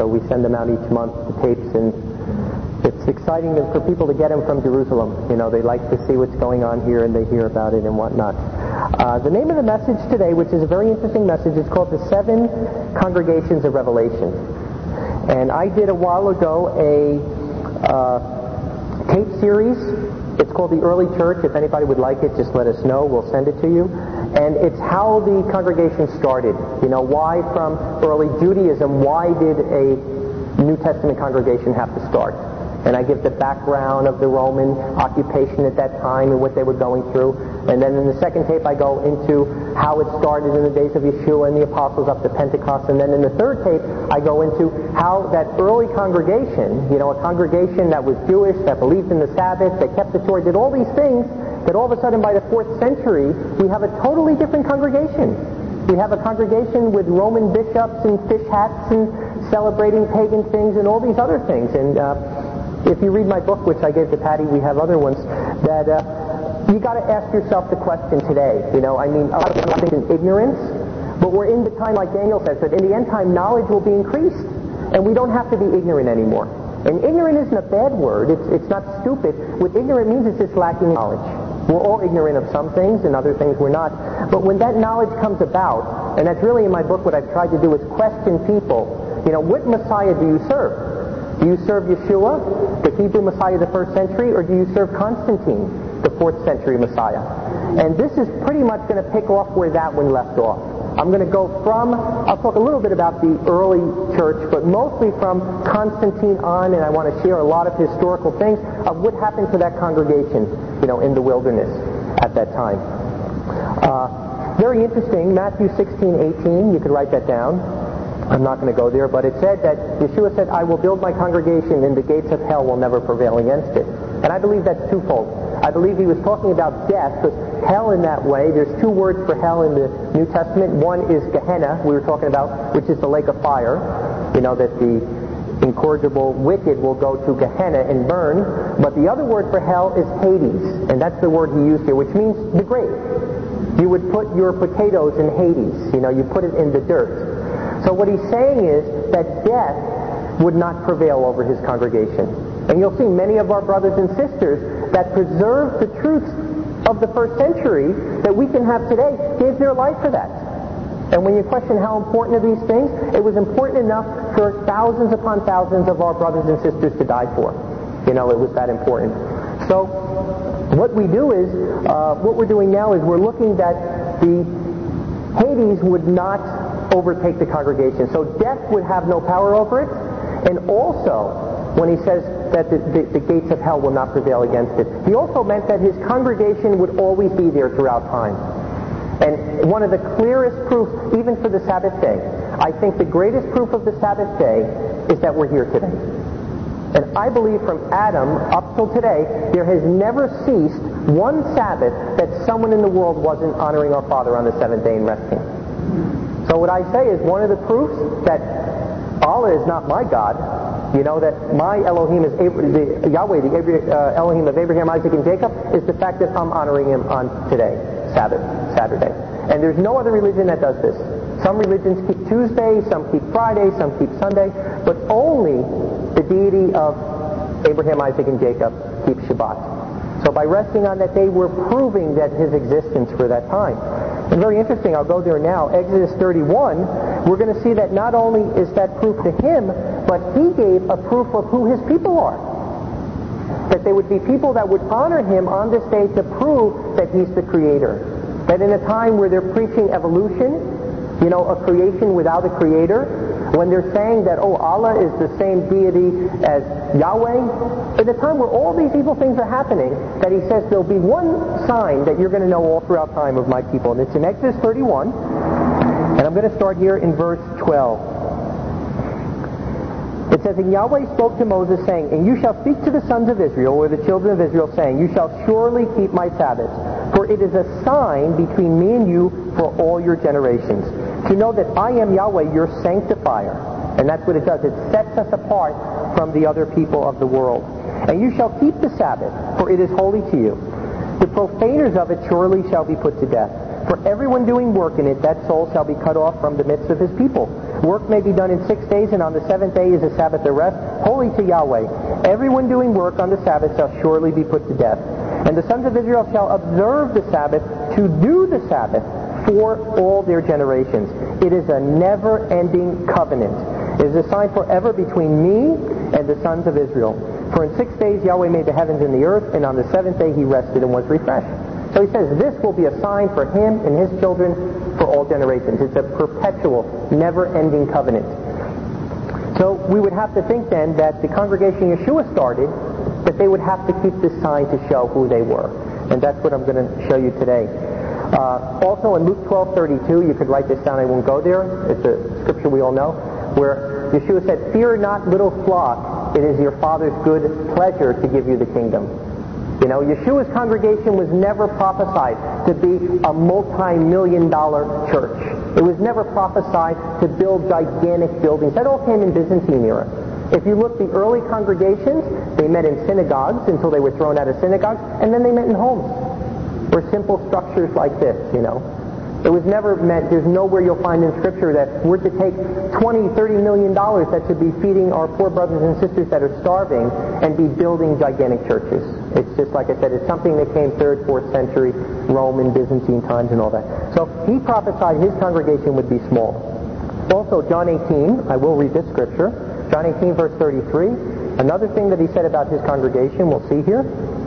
So we send them out each month, the tapes, and it's exciting for people to get them from Jerusalem. They like to see what's going on here, and they hear about it and whatnot. The name of the message today, which is a very interesting message, is called The 7 Congregations of Revelation. And I did a while ago a tape series. It's called The Early Church. If anybody would like it, just let us know. We'll send it to you. And it's how the congregation started. Why from early Judaism, why did a New Testament congregation have to start? And I give the background of the Roman occupation at that time and what they were going through. And then in the second tape I go into how it started in the days of Yeshua and the apostles up to Pentecost. And then in the third tape I go into how that early congregation, a congregation that was Jewish, that believed in the Sabbath, that kept the Torah, did all these things, that all of a sudden by the 4th century we have a totally different congregation. We have a congregation with Roman bishops and fish hats and celebrating pagan things and all these other things. And if you read my book, which I gave to Patty, we have other ones, that you got to ask yourself the question today. A lot of things in ignorance, but we're in the time, like Daniel says, that in the end time knowledge will be increased, and we don't have to be ignorant anymore. And ignorant isn't a bad word. It's not stupid. What ignorant means is just lacking knowledge. We're all ignorant of some things, and other things we're not. But when that knowledge comes about, and that's really in my book what I've tried to do is question people, what Messiah do you serve? Do you serve Yeshua, the Hebrew Messiah of the 1st century, or do you serve Constantine, the 4th century Messiah? And this is pretty much going to pick off where that one left off. I'm going to go I'll talk a little bit about the early church, but mostly from Constantine on, and I want to share a lot of historical things of what happened to that congregation, in the wilderness at that time. Very interesting, Matthew 16:18, you could write that down. I'm not going to go there, but it said that Yeshua said, I will build my congregation and the gates of hell will never prevail against it. And I believe that's twofold. I believe he was talking about death, because hell in that way, there's 2 words for hell in the New Testament. One is Gehenna, we were talking about, which is the lake of fire. That the incorrigible wicked will go to Gehenna and burn. But the other word for hell is Hades, and that's the word he used here, which means the grave. You would put your potatoes in Hades, you put it in the dirt. So what he's saying is that death would not prevail over his congregation. And you'll see many of our brothers and sisters that preserve the truths of the 1st century that we can have today gave their life for that. And when you question how important are these things, it was important enough for thousands upon thousands of our brothers and sisters to die for. It was that important. So what we do is, what we're doing now is we're looking that the Hades would not overtake the congregation. So death would have no power over it. And also, when he says that the gates of hell will not prevail against it, he also meant that his congregation would always be there throughout time. And one of the clearest proofs, even for the Sabbath day, I think the greatest proof of the Sabbath day is that we're here today. And I believe from Adam up till today, there has never ceased one Sabbath that someone in the world wasn't honoring our Father on the 7th day and resting. So what I say is one of the proofs that Allah is not my God, that my Elohim is Yahweh, the Elohim of Abraham, Isaac, and Jacob, is the fact that I'm honoring him on today, Saturday. And there's no other religion that does this. Some religions keep Tuesday, some keep Friday, some keep Sunday, but only the deity of Abraham, Isaac, and Jacob keeps Shabbat. So by resting on that day, we're proving that his existence for that time. And very interesting, I'll go there now. Exodus 31, we're going to see that not only is that proof to him, but he gave a proof of who his people are. That they would be people that would honor him on this day to prove that he's the creator. That in a time where they're preaching evolution, a creation without a creator, when they're saying that, Allah is the same deity as Yahweh, in a time where all these evil things are happening, that he says there'll be one sign that you're going to know all throughout time of my people. And it's in Exodus 31, and I'm going to start here in verse 12. It says, And Yahweh spoke to Moses, saying, And you shall speak to the sons of Israel, or the children of Israel, saying, You shall surely keep my Sabbaths, for it is a sign between me and you for all your generations, to know that I am Yahweh, your sanctifier. And that's what it does. It sets us apart from the other people of the world. And you shall keep the Sabbath, for it is holy to you. The profaners of it surely shall be put to death. For everyone doing work in it, that soul shall be cut off from the midst of his people. Work may be done in 6 days, and on the seventh day is a Sabbath of rest, holy to Yahweh. Everyone doing work on the Sabbath shall surely be put to death. And the sons of Israel shall observe the Sabbath to do the Sabbath for all their generations. It is a never-ending covenant. It is a sign forever between me and the sons of Israel. For in 6 days Yahweh made the heavens and the earth, and on the seventh day he rested and was refreshed. So he says this will be a sign for him and his children for all generations. It's a perpetual, never-ending covenant. So we would have to think then that the congregation Yeshua started, that they would have to keep this sign to show who they were. And that's what I'm going to show you today. Also in Luke 12:32, you could write this down, I won't go there. It's a scripture we all know, where Yeshua said, "Fear not, little flock, it is your Father's good pleasure to give you the kingdom." You know, Yeshua's congregation was never prophesied to be a multi-million-dollar church. It was never prophesied to build gigantic buildings. That all came in Byzantine era. If you look, the early congregations, they met in synagogues until they were thrown out of synagogues, and then they met in homes, or simple structures like this, you know. It was never meant, there's nowhere you'll find in Scripture that we're to take $20-30 million that should be feeding our poor brothers and sisters that are starving and be building gigantic churches. It's just, like I said, it's something that came 3rd, 4th century Roman, Byzantine times and all that. So he prophesied his congregation would be small. Also, John 18, I will read this Scripture. John 18, verse 33. Another thing that he said about his congregation, we'll see here.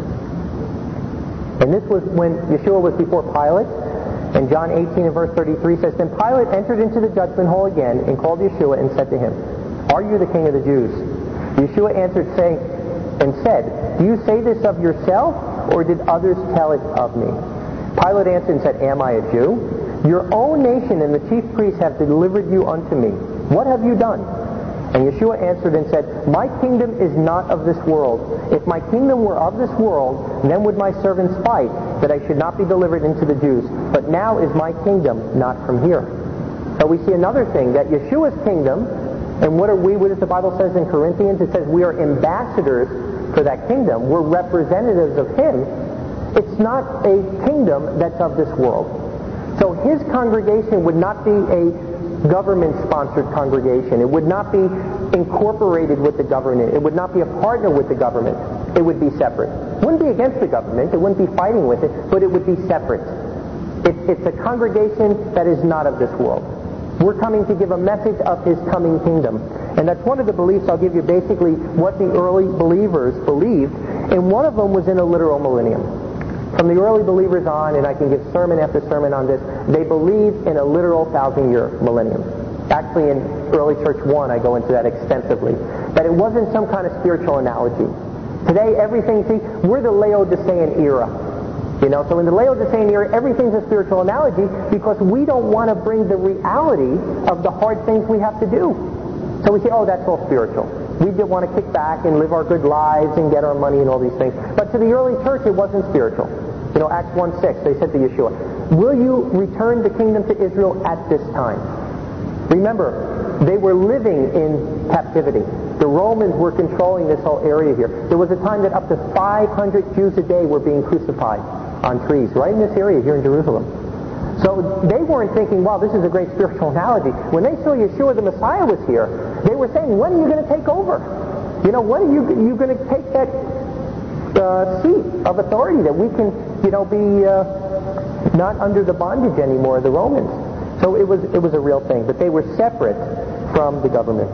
And this was when Yeshua was before Pilate. And John 18 and verse 33 says, "Then Pilate entered into the judgment hall again and called Yeshua and said to him, 'Are you the king of the Jews?' Yeshua answered and said, 'Do you say this of yourself, or did others tell it of me?' Pilate answered and said, 'Am I a Jew? Your own nation and the chief priests have delivered you unto me. What have you done?' And Yeshua answered and said, 'My kingdom is not of this world. If my kingdom were of this world, then would my servants fight, that I should not be delivered into the Jews. But now is my kingdom not from here.'" So we see another thing, that Yeshua's kingdom, and what does the Bible says in Corinthians? It says we are ambassadors for that kingdom. We're representatives of him. It's not a kingdom that's of this world. So his congregation would not be a government-sponsored congregation. It would not be incorporated with the government. It would not be a partner with the government. It would be separate. It wouldn't be against the government. It wouldn't be fighting with it, but it would be separate. It's a congregation that is not of this world. We're coming to give a message of his coming kingdom. And that's one of the beliefs. I'll give you basically what the early believers believed, and one of them was in a literal millennium. From the early believers on, and I can give sermon after sermon on this, they believed in a literal 1,000-year millennium. Actually, in Early Church 1, I go into that extensively. That it wasn't some kind of spiritual analogy. Today, everything, see, we're the Laodicean era. You know, so in the Laodicean era, everything's a spiritual analogy because we don't want to bring the reality of the hard things we have to do. So we say, oh, that's all spiritual. We did want to kick back and live our good lives and get our money and all these things. But to the early church, it wasn't spiritual. You know, Acts 1:6, they said to Yeshua, "Will you return the kingdom to Israel at this time?" Remember, they were living in captivity. The Romans were controlling this whole area here. There was a time that up to 500 Jews a day were being crucified on trees, right in this area here in Jerusalem. So they weren't thinking, wow, this is a great spiritual analogy. When they saw Yeshua the Messiah was here, they were saying, when are you going to take over? You know, when are you going to take that seat of authority that we can, you know, be not under the bondage anymore of the Romans? So it was a real thing. But they were separate from the government.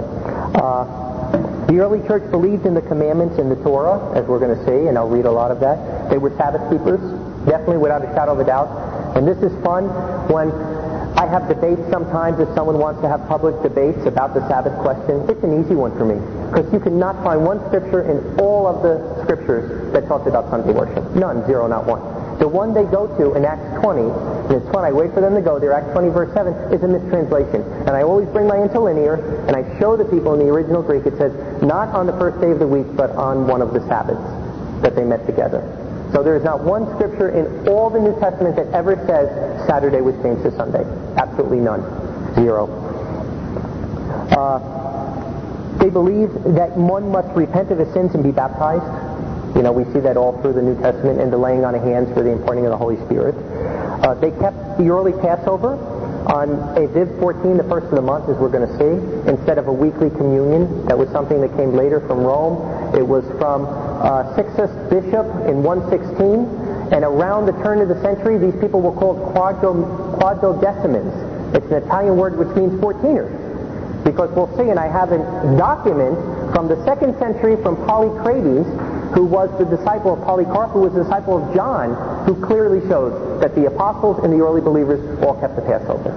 The early church believed in the commandments in the Torah, as we're going to see, and I'll read a lot of that. They were Sabbath keepers, definitely without a shadow of a doubt. And this is fun when I have debates sometimes. If someone wants to have public debates about the Sabbath question, it's an easy one for me. Because you cannot find one scripture in all of the scriptures that talks about Sunday worship. None, zero, not one. The one they go to in Acts 20, and it's fun, I wait for them to go there, Acts 20 verse 7, is a mistranslation. And I always bring my interlinear, and I show the people in the original Greek, it says, not on the first day of the week, but on one of the Sabbaths that they met together. So there is not one scripture in all the New Testament that ever says Saturday was changed to Sunday. Absolutely none. Zero. They believe that one must repent of his sins and be baptized. You know, we see that all through the New Testament and the laying on of hands for the imparting of the Holy Spirit. They kept the early Passover. on Aviv 14, the first of the month, as we're going to see, instead of a weekly communion. That was something that came later from Rome. It was from Sixtus Bishop in 116, and around the turn of the century, these people were called quadragesimes. It's an Italian word which means 14ers. Because we'll see, and I have a document from the 2nd century from Polycrates, who was the disciple of Polycarp, who was the disciple of John, who clearly shows that the apostles and the early believers all kept the Passover.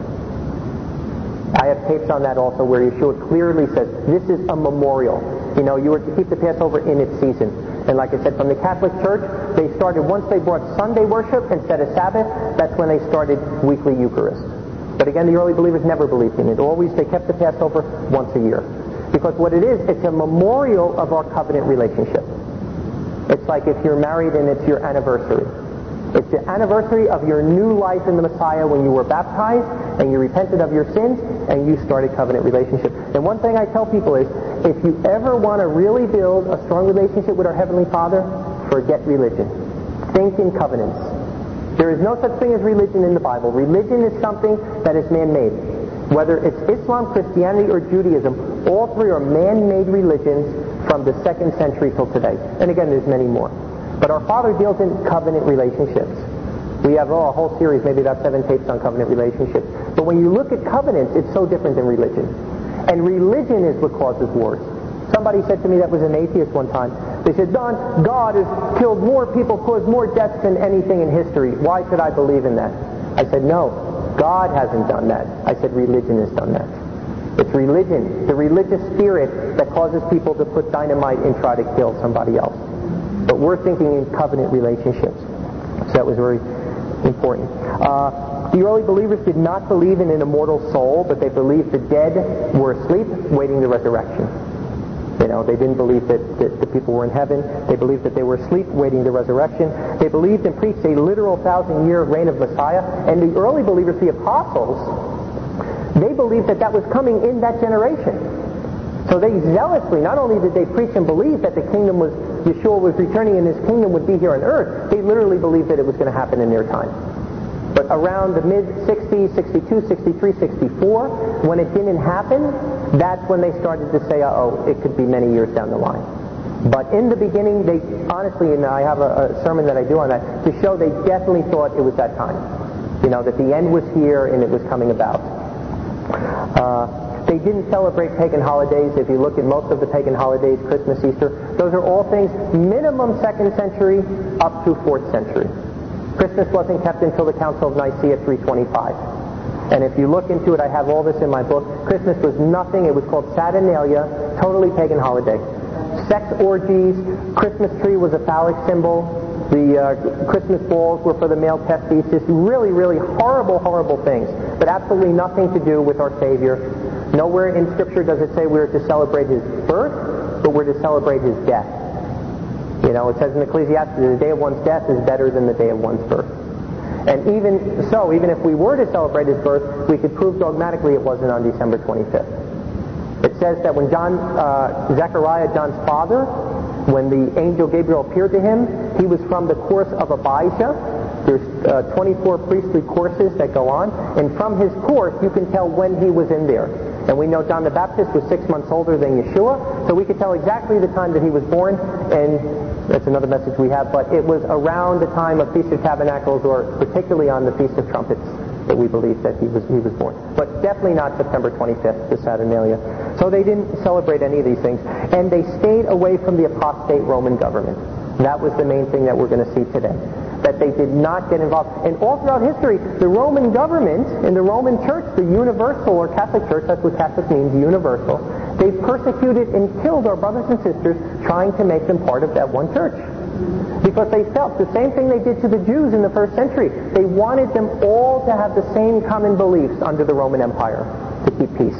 I have tapes on that also where Yeshua clearly says, this is a memorial. You know, you were to keep the Passover in its season. And like I said, from the Catholic Church, they started, once they brought Sunday worship instead of Sabbath, that's when they started weekly Eucharist. But again, the early believers never believed in it. Always they kept the Passover once a year. Because what it is, it's a memorial of our covenant relationship. It's like if you're married and it's your anniversary. It's the anniversary of your new life in the Messiah when you were baptized and you repented of your sins and you started covenant relationship. And one thing I tell people is, if you ever want to really build a strong relationship with our Heavenly Father, forget religion. Think in covenants. There is no such thing as religion in the Bible. Religion is something that is man-made. Whether it's Islam, Christianity, or Judaism, all three are man-made religions from the 2nd century till today. And again, there's many more. But our Father deals in covenant relationships. We have a whole series, maybe about 7 tapes on covenant relationships. But when you look at covenants, it's so different than religion. And religion is what causes wars. Somebody said to me that was an atheist one time. They said, Don, God has killed more people, caused more deaths than anything in history. Why should I believe in that? I said, no, God hasn't done that. I said, religion has done that. It's religion, the religious spirit that causes people to put dynamite and try to kill somebody else. But we're thinking in covenant relationships. So that was very important. The early believers did not believe in an immortal soul, but they believed the dead were asleep, waiting the resurrection. You know, they didn't believe that the people were in heaven. They believed that they were asleep, waiting the resurrection. They believed and preached a literal 1,000-year reign of Messiah. And the early believers, the apostles, they believed that that was coming in that generation. So they zealously, not only did they preach and believe that the kingdom was, Yeshua was returning and his kingdom would be here on earth, they literally believed that it was going to happen in their time. But around the mid-60s, 62, 63, 64, when it didn't happen, that's when they started to say, uh-oh, it could be many years down the line. But in the beginning, they honestly, and I have a sermon that I do on that, to show they definitely thought it was that time. You know, that the end was here and it was coming about. They didn't celebrate pagan holidays. If you look at most of the pagan holidays, Christmas, Easter, those are all things minimum 2nd century up to 4th century. Christmas wasn't kept until the Council of Nicaea 325. And if you look into it, I have all this in my book. Christmas was nothing. It was called Saturnalia, totally pagan holiday. Sex orgies, Christmas tree was a phallic symbol. The Christmas balls were for the male testes. Just really, really horrible, horrible things. But absolutely nothing to do with our Savior. Nowhere in Scripture does it say we're to celebrate his birth, but we're to celebrate his death. You know, it says in Ecclesiastes, the day of one's death is better than the day of one's birth. And even so, even if we were to celebrate his birth, we could prove dogmatically it wasn't on December 25th. It says that when Zechariah, John's father, when the angel Gabriel appeared to him, he was from the course of Abijah. There's 24 priestly courses that go on, and from his course you can tell when he was in there. And we know John the Baptist was 6 months older than Yeshua, so we could tell exactly the time that he was born, and that's another message we have, but it was around the time of Feast of Tabernacles, or particularly on the Feast of Trumpets, that we believe that he was born. But definitely not September 25th, the Saturnalia. So they didn't celebrate any of these things, and they stayed away from the apostate Roman government. That was the main thing that we're going to see today. That they did not get involved. And all throughout history, the Roman government and the Roman church, the universal or Catholic church, that's what Catholic means, universal, they persecuted and killed our brothers and sisters trying to make them part of that one church. Because they felt the same thing they did to the Jews in the 1st century. They wanted them all to have the same common beliefs under the Roman Empire to keep peace.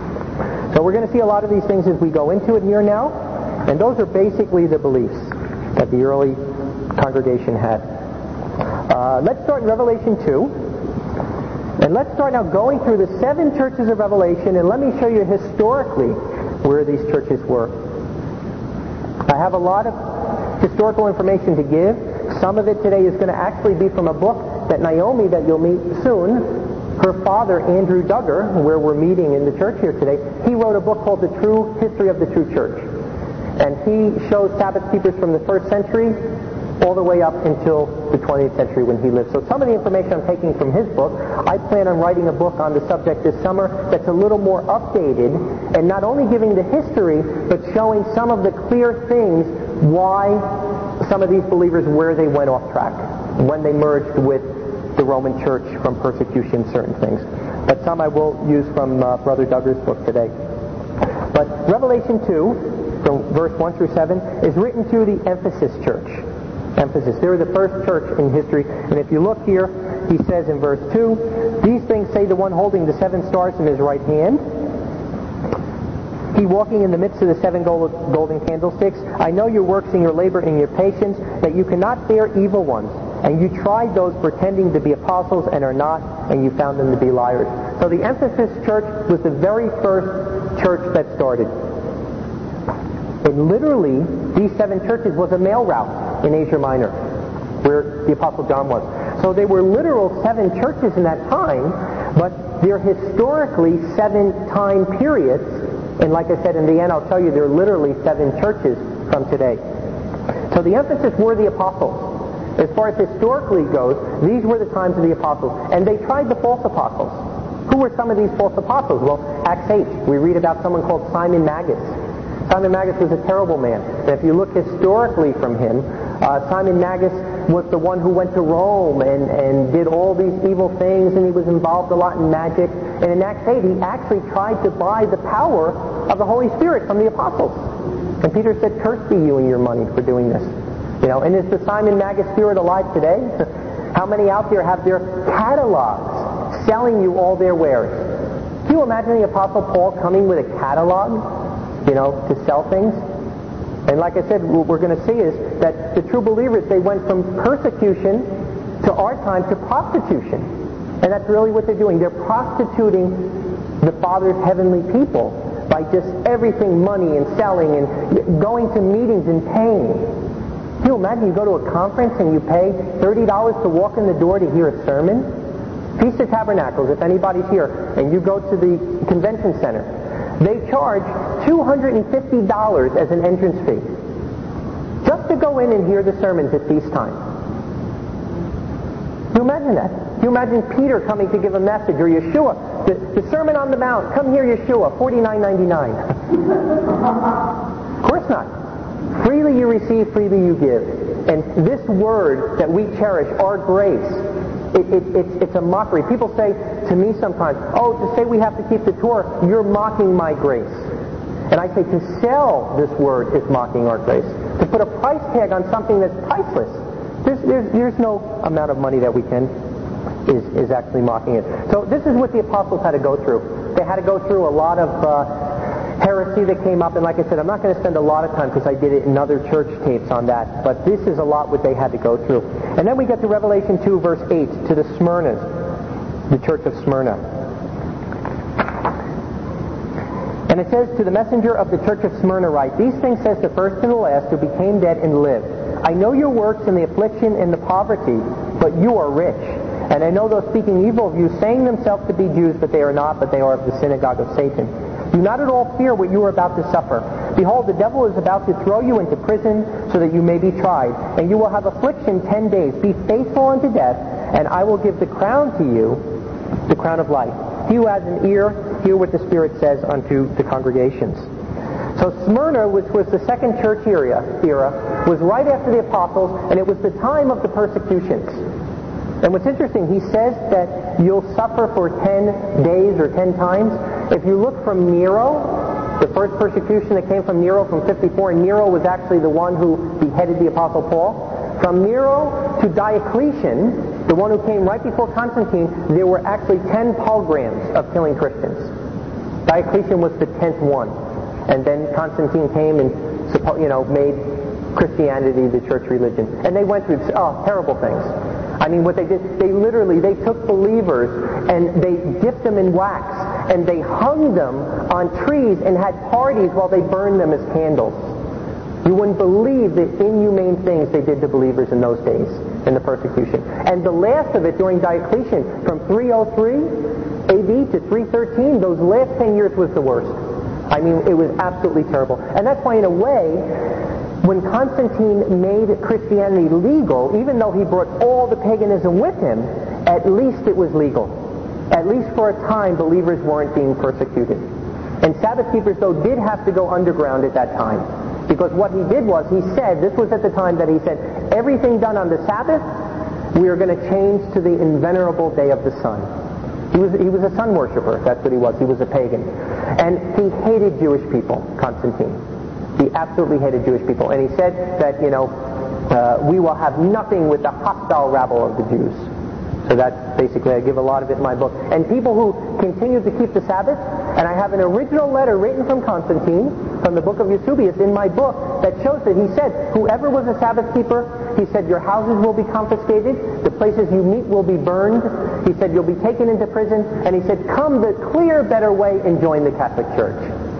So we're going to see a lot of these things as we go into it here now. And those are basically the beliefs that the early congregation had. Let's start in Revelation 2. And let's start now going through the 7 churches of Revelation, and let me show you historically where these churches were. I have a lot of historical information to give. Some of it today is going to actually be from a book that Naomi, that you'll meet soon, Her father, Andrew Duggar, where we're meeting in the church here today, he wrote a book called The True History of the True Church. And he shows Sabbath keepers from the 1st century all the way up until the 20th century when he lived. So some of the information I'm taking from his book, I plan on writing a book on the subject this summer that's a little more updated and not only giving the history, but showing some of the clear things why some of these believers, where they went off track, when they merged with the Roman Church from persecution, certain things. But some I will use from Brother Duggar's book today. But Revelation 2, from verse 1 through 7, is written to the Ephesus church. Ephesus. They were the first church in history. And if you look here, he says in verse 2, "These things say the one holding the 7 stars in his right hand, he walking in the midst of the 7 golden candlesticks. I know your works and your labor and your patience, that you cannot bear evil ones. And you tried those pretending to be apostles and are not, and you found them to be liars." So the Ephesus church was the very first church that started. And literally, these 7 churches was a mail route in Asia Minor, where the Apostle John was. So they were literal 7 churches in that time, but they're historically 7 time periods. And like I said, in the end, I'll tell you, they're literally 7 churches from today. So the Ephesus were the apostles. As far as historically goes, these were the times of the apostles. And they tried the false apostles. Who were some of these false apostles? Well, Acts 8, we read about someone called Simon Magus. Simon Magus was a terrible man. And if you look historically from him, Simon Magus was the one who went to Rome and did all these evil things, and he was involved a lot in magic. And in Acts 8, he actually tried to buy the power of the Holy Spirit from the apostles. And Peter said, "Cursed be you and your money for doing this." You know, and is the Simon Magus spirit alive today? How many out there have their catalogs selling you all their wares? Can you imagine the Apostle Paul coming with a catalog, you know, to sell things? And like I said, what we're going to see is that the true believers, they went from persecution to our time to prostitution. And that's really what they're doing. They're prostituting the Father's heavenly people by just everything money and selling and going to meetings and paying. Can you imagine you go to a conference and you pay $30 to walk in the door to hear a sermon? Feast of Tabernacles, if anybody's here, and you go to the convention center, they charge $250 as an entrance fee just to go in and hear the sermons at feast time. Can you imagine that? Can you imagine Peter coming to give a message, or Yeshua, the Sermon on the Mount, come here Yeshua, $49.99. Of course not. Freely you receive, freely you give. And this word that we cherish, our grace, it's a mockery. People say to me sometimes, "Oh, to say we have to keep the Torah, you're mocking my grace." And I say to sell this word is mocking our grace. To put a price tag on something that's priceless. There's no amount of money that we can is actually mocking it. So this is what the apostles had to go through. They had to go through a lot of heresy that came up, and like I said, I'm not going to spend a lot of time because I did it in other church tapes on that, but this is a lot what they had to go through. And then we get to Revelation 2 verse 8, to the Smyrnas, the church of Smyrna. And it says, "To the messenger of the church of Smyrna write, These things says the first and the last, who became dead and lived. I know your works and the affliction and the poverty, but you are rich. And I know those speaking evil of you, saying themselves to be Jews, but they are not, but they are of the synagogue of Satan. Do not at all fear what you are about to suffer. Behold, the devil is about to throw you into prison, so that you may be tried. And you will have affliction 10 days. Be faithful unto death, and I will give the crown to you, the crown of life. He who has an ear, hear what the Spirit says unto the congregations." So Smyrna, which was the second church era, was right after the apostles, and it was the time of the persecutions. And what's interesting, he says that you'll suffer for 10 days or 10 times. If you look from Nero, the first persecution that came from Nero from 54, and Nero was actually the one who beheaded the Apostle Paul. From Nero to Diocletian, the one who came right before Constantine, there were actually 10 pogroms of killing Christians. Diocletian was the 10th one. And then Constantine came and made Christianity the church religion. And they went through terrible things. I mean, what they did, they took believers and they dipped them in wax and they hung them on trees and had parties while they burned them as candles. You wouldn't believe the inhumane things they did to believers in those days, in the persecution. And the last of it during Diocletian, from 303 AD to 313, those last 10 years was the worst. I mean, it was absolutely terrible. And that's why, in a way, when Constantine made Christianity legal, even though he brought all the paganism with him, at least it was legal. At least for a time, believers weren't being persecuted. And Sabbath keepers, though, did have to go underground at that time. Because what he did was, he said, this was at the time that he said, everything done on the Sabbath, we are going to change to the invenerable day of the sun. He was a sun worshiper, that's what he was. He was a pagan. And he hated Jewish people, Constantine. He absolutely hated Jewish people. And he said that, we will have nothing with the hostile rabble of the Jews. So that's basically, I give a lot of it in my book. And people who continue to keep the Sabbath, and I have an original letter written from Constantine, from the book of Eusebius, in my book, that shows that he said, whoever was a Sabbath keeper, he said, your houses will be confiscated, the places you meet will be burned, he said, you'll be taken into prison, and he said, come the clear, better way and join the Catholic Church.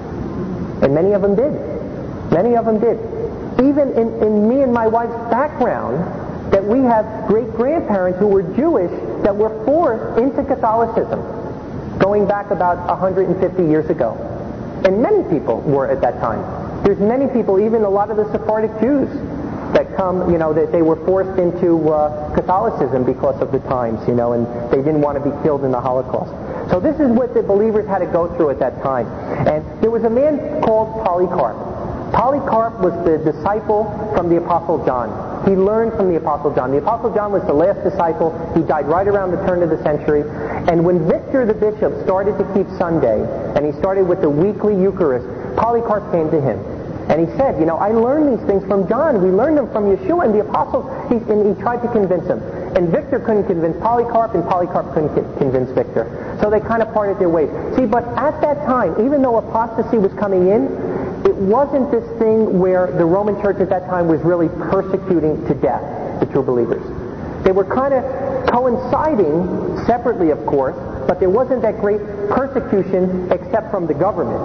And many of them did. Many of them did. Even in me and my wife's background, that we have great-grandparents who were Jewish that were forced into Catholicism, going back about 150 years ago. And many people were at that time. There's many people, even a lot of the Sephardic Jews, that come, that they were forced into Catholicism because of the times, and they didn't want to be killed in the Holocaust. So this is what the believers had to go through at that time. And there was a man called Polycarp. Polycarp was the disciple from the Apostle John. He learned from the Apostle John. The Apostle John was the last disciple. He died right around the turn of the century. And when Victor the bishop started to keep Sunday, and he started with the weekly Eucharist, Polycarp came to him. And he said, I learned these things from John. We learned them from Yeshua and the apostles. And he tried to convince him. And Victor couldn't convince Polycarp, and Polycarp couldn't convince Victor. So they kind of parted their ways. See, but at that time, even though apostasy was coming in, it wasn't this thing where the Roman Church at that time was really persecuting to death the true believers. They were kind of coinciding, separately of course, but there wasn't that great persecution except from the government.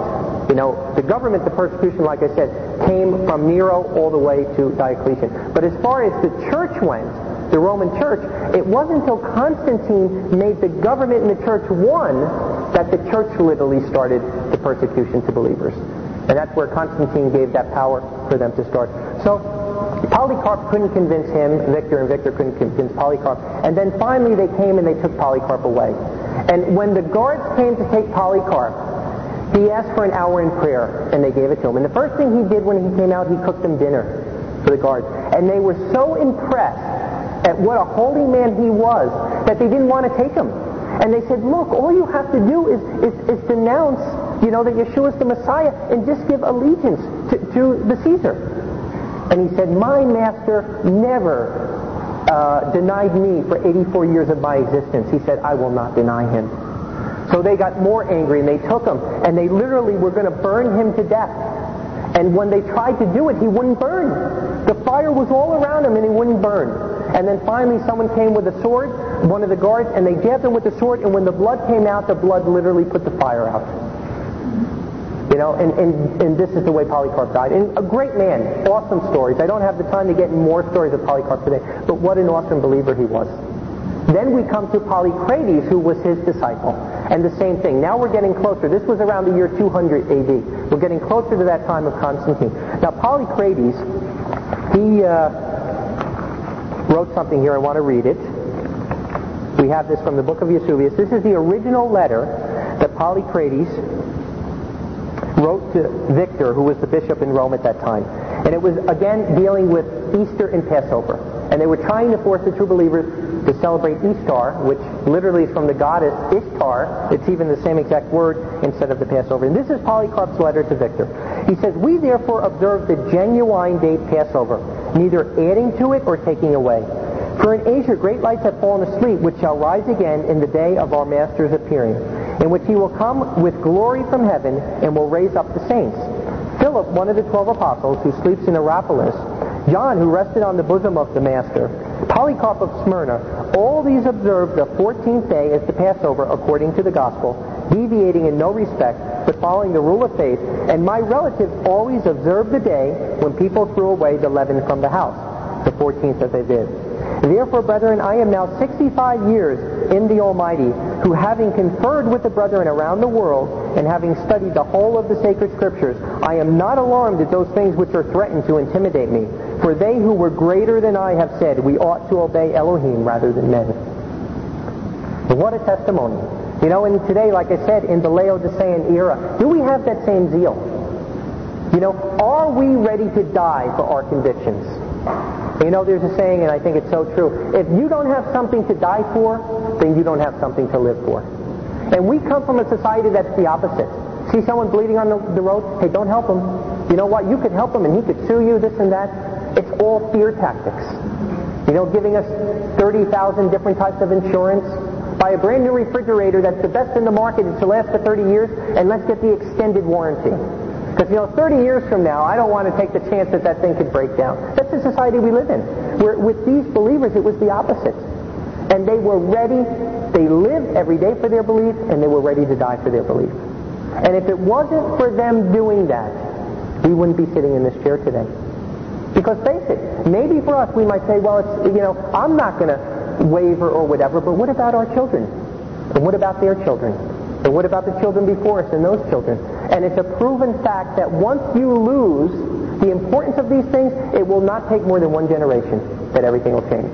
The government, the persecution, like I said, came from Nero all the way to Diocletian. But as far as the church went, the Roman Church, it wasn't until Constantine made the government and the church one that the church literally started the persecution to believers. And that's where Constantine gave that power for them to start. So Polycarp couldn't convince him, Victor, and Victor couldn't convince Polycarp. And then finally they came and they took Polycarp away. And when the guards came to take Polycarp, he asked for an hour in prayer, and they gave it to him. And the first thing he did when he came out, he cooked them dinner for the guards. And they were so impressed at what a holy man he was that they didn't want to take him. And they said, look, all you have to do is denounce that Yeshua is the Messiah, and just give allegiance to the Caesar. And he said, my master never denied me for 84 years of my existence. He said, I will not deny him. So they got more angry, and they took him, and they literally were going to burn him to death. And when they tried to do it, he wouldn't burn. The fire was all around him, and he wouldn't burn. And then finally someone came with a sword, one of the guards, and they jabbed him with the sword, and when the blood came out, the blood literally put the fire out. And this is the way Polycarp died. And a great man, awesome stories. I don't have the time to get in more stories of Polycarp today, but what an awesome believer he was. Then we come to Polycrates, who was his disciple. And the same thing. Now we're getting closer. This was around the year 200 AD. We're getting closer to that time of Constantine. Now Polycrates, he wrote something here. I want to read it. We have this from the book of Eusebius. This is the original letter that Polycrates wrote to Victor, who was the bishop in Rome at that time. And it was, again, dealing with Easter and Passover. And they were trying to force the true believers to celebrate Easter, which literally is from the goddess Ishtar. It's even the same exact word instead of the Passover. And this is Polycarp's letter to Victor. He says, we therefore observe the genuine date Passover, neither adding to it or taking away. For in Asia great lights have fallen asleep, which shall rise again in the day of our Master's appearing, in which he will come with glory from heaven and will raise up the saints. Philip, one of the 12 apostles, who sleeps in Hierapolis, John, who rested on the bosom of the Master, Polycarp of Smyrna, all these observed the 14th day as the Passover according to the Gospel, deviating in no respect with following the rule of faith, and my relatives always observed the day when people threw away the leaven from the house, the 14th that they did. Therefore, brethren, I am now 65 years in the Almighty, who having conferred with the brethren around the world, and having studied the whole of the sacred scriptures, I am not alarmed at those things which are threatened to intimidate me. For they who were greater than I have said, we ought to obey Elohim rather than men. And what a testimony. You know, and today, like I said, in the Laodicean era, do we have that same zeal? You know, are we ready to die for our convictions? You know, there's a saying, and I think it's so true. If you don't have something to die for, then you don't have something to live for. And we come from a society that's the opposite. See someone bleeding on the road? Hey, don't help him. You know what? You could help him and he could sue you, this and that. It's all fear tactics. You know, giving us 30,000 different types of insurance. Buy a brand new refrigerator that's the best in the market. It should last for 30 years, and let's get the extended warranty. Because, you know, 30 years from now, I don't want to take the chance that that thing could break down. That's the society we live in. Where with these believers, it was the opposite. And they were ready, they lived every day for their belief, and they were ready to die for their belief. And if it wasn't for them doing that, we wouldn't be sitting in this chair today. Because face it, maybe for us we might say, well, it's, you know, I'm not going to waver or whatever, but what about our children? And what about their children? And what about the children before us and those children? And it's a proven fact that once you lose the importance of these things, it will not take more than one generation that everything will change.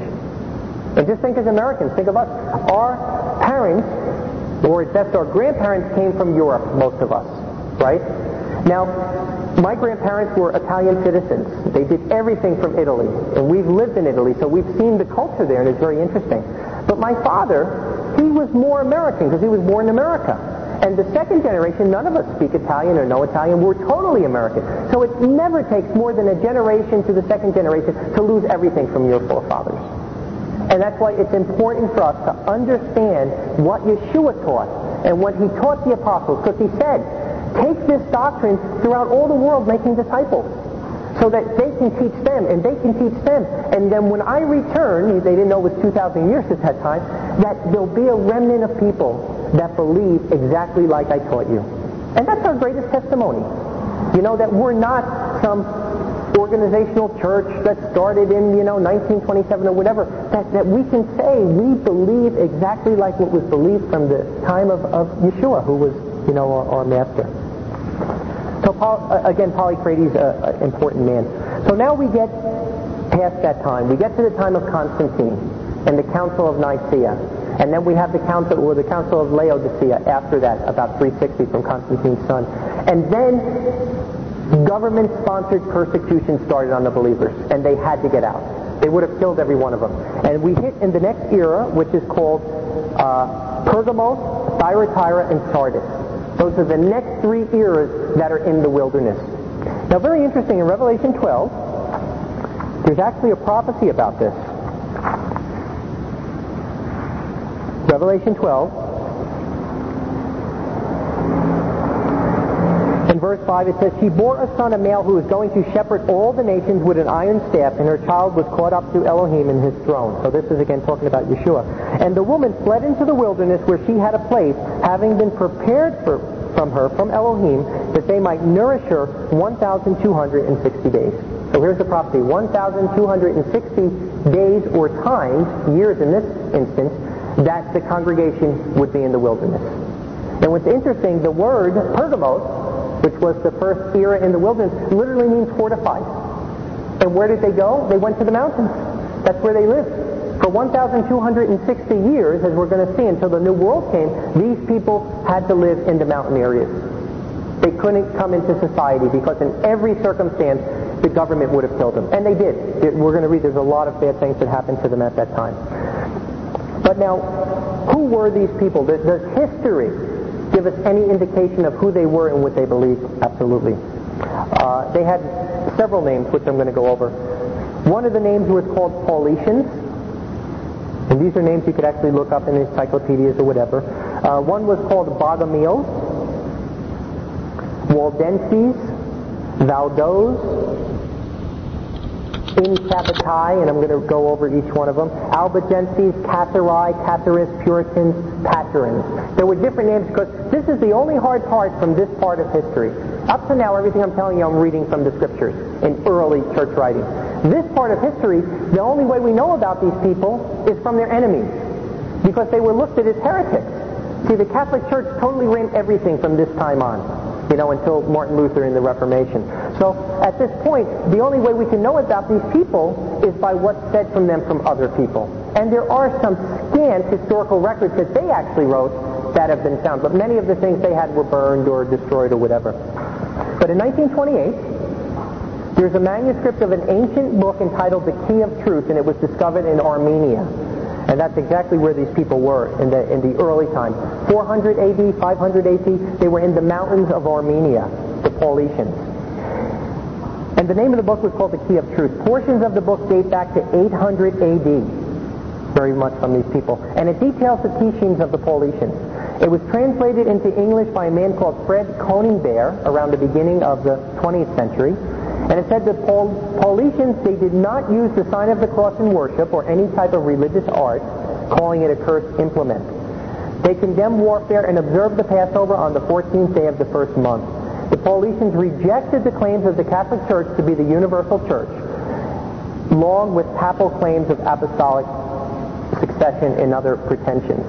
And just think as Americans, think of us. Our parents, or at best our grandparents, came from Europe, most of us, right? Now, my grandparents were Italian citizens. They did everything from Italy. And we've lived in Italy, so we've seen the culture there, and it's very interesting. But my father, he was more American because he was born in America. And the second generation, none of us speak Italian or know Italian. We're totally American. So it never takes more than a generation to the second generation to lose everything from your forefathers. And that's why it's important for us to understand what Yeshua taught and what he taught the apostles. Because he said, take this doctrine throughout all the world making disciples so that they can teach them and they can teach them. And then when I return, they didn't know it was 2,000 years at that time, that there'll be a remnant of people that believe exactly like I taught you. And that's our greatest testimony. You know, that we're not some organizational church that started in, 1927 or whatever, that we can say we believe exactly like what was believed from the time of Yeshua, who was, our master. So Polycrates an important man. So now we get past that time. We get to the time of Constantine and the Council of Nicaea. And then we have the Council of Laodicea after that, about 360 from Constantine's son. And then government-sponsored persecution started on the believers, and they had to get out. They would have killed every one of them. And we hit in the next era, which is called Pergamos, Thyatira, and Sardis. Those are the next three eras that are in the wilderness. Now, very interesting, in Revelation 12, there's actually a prophecy about this. Revelation 12, in verse 5 it says, she bore a son, a male, who was going to shepherd all the nations with an iron staff, and her child was caught up to Elohim in his throne. So this is again talking about Yeshua. And the woman fled into the wilderness where she had a place, having been prepared from Elohim, that they might nourish her 1,260 days. So here's the prophecy, 1,260 days or times, years in this instance, that the congregation would be in the wilderness. And what's interesting, the word Pergamos, which was the first era in the wilderness, literally means fortified. And where did they go? They went to the mountains. That's where they lived. For 1,260 years, as we're going to see, until the New World came, these people had to live in the mountain areas. They couldn't come into society because in every circumstance, the government would have killed them. And they did. We're going to read there's a lot of bad things that happened to them at that time. But now, who were these people? Does history give us any indication of who they were and what they believed? Absolutely. They had several names, which I'm going to go over. One of the names was called Paulicians, and these are names you could actually look up in encyclopedias or whatever. One was called Bogomiels, Waldenses, Valdos, Incapatai, and I'm going to go over each one of them. Albigenses, Catharai, Catharis, Puritans, Paterins. There were different names because this is the only hard part from this part of history. Up to now, everything I'm telling you, I'm reading from the scriptures in early church writing. This part of history, the only way we know about these people is from their enemies, because they were looked at as heretics. See, the Catholic Church totally ran everything from this time on, until Martin Luther and the Reformation. So at this point, the only way we can know about these people is by what's said from them from other people. And there are some scant historical records that they actually wrote that have been found, but many of the things they had were burned or destroyed or whatever. But in 1928, there's a manuscript of an ancient book entitled The Key of Truth, and it was discovered in Armenia. And that's exactly where these people were in the early time. 400 AD, 500 AD, they were in the mountains of Armenia, the Paulicians. And the name of the book was called The Key of Truth. Portions of the book date back to 800 AD, very much from these people. And it details the teachings of the Paulicians. It was translated into English by a man called Fred Koningbear around the beginning of the 20th century. And it said that Paulicians, they did not use the sign of the cross in worship or any type of religious art, calling it a cursed implement. They condemned warfare and observed the Passover on the 14th day of the first month. The Paulicians rejected the claims of the Catholic Church to be the universal church, along with papal claims of apostolic succession and other pretensions.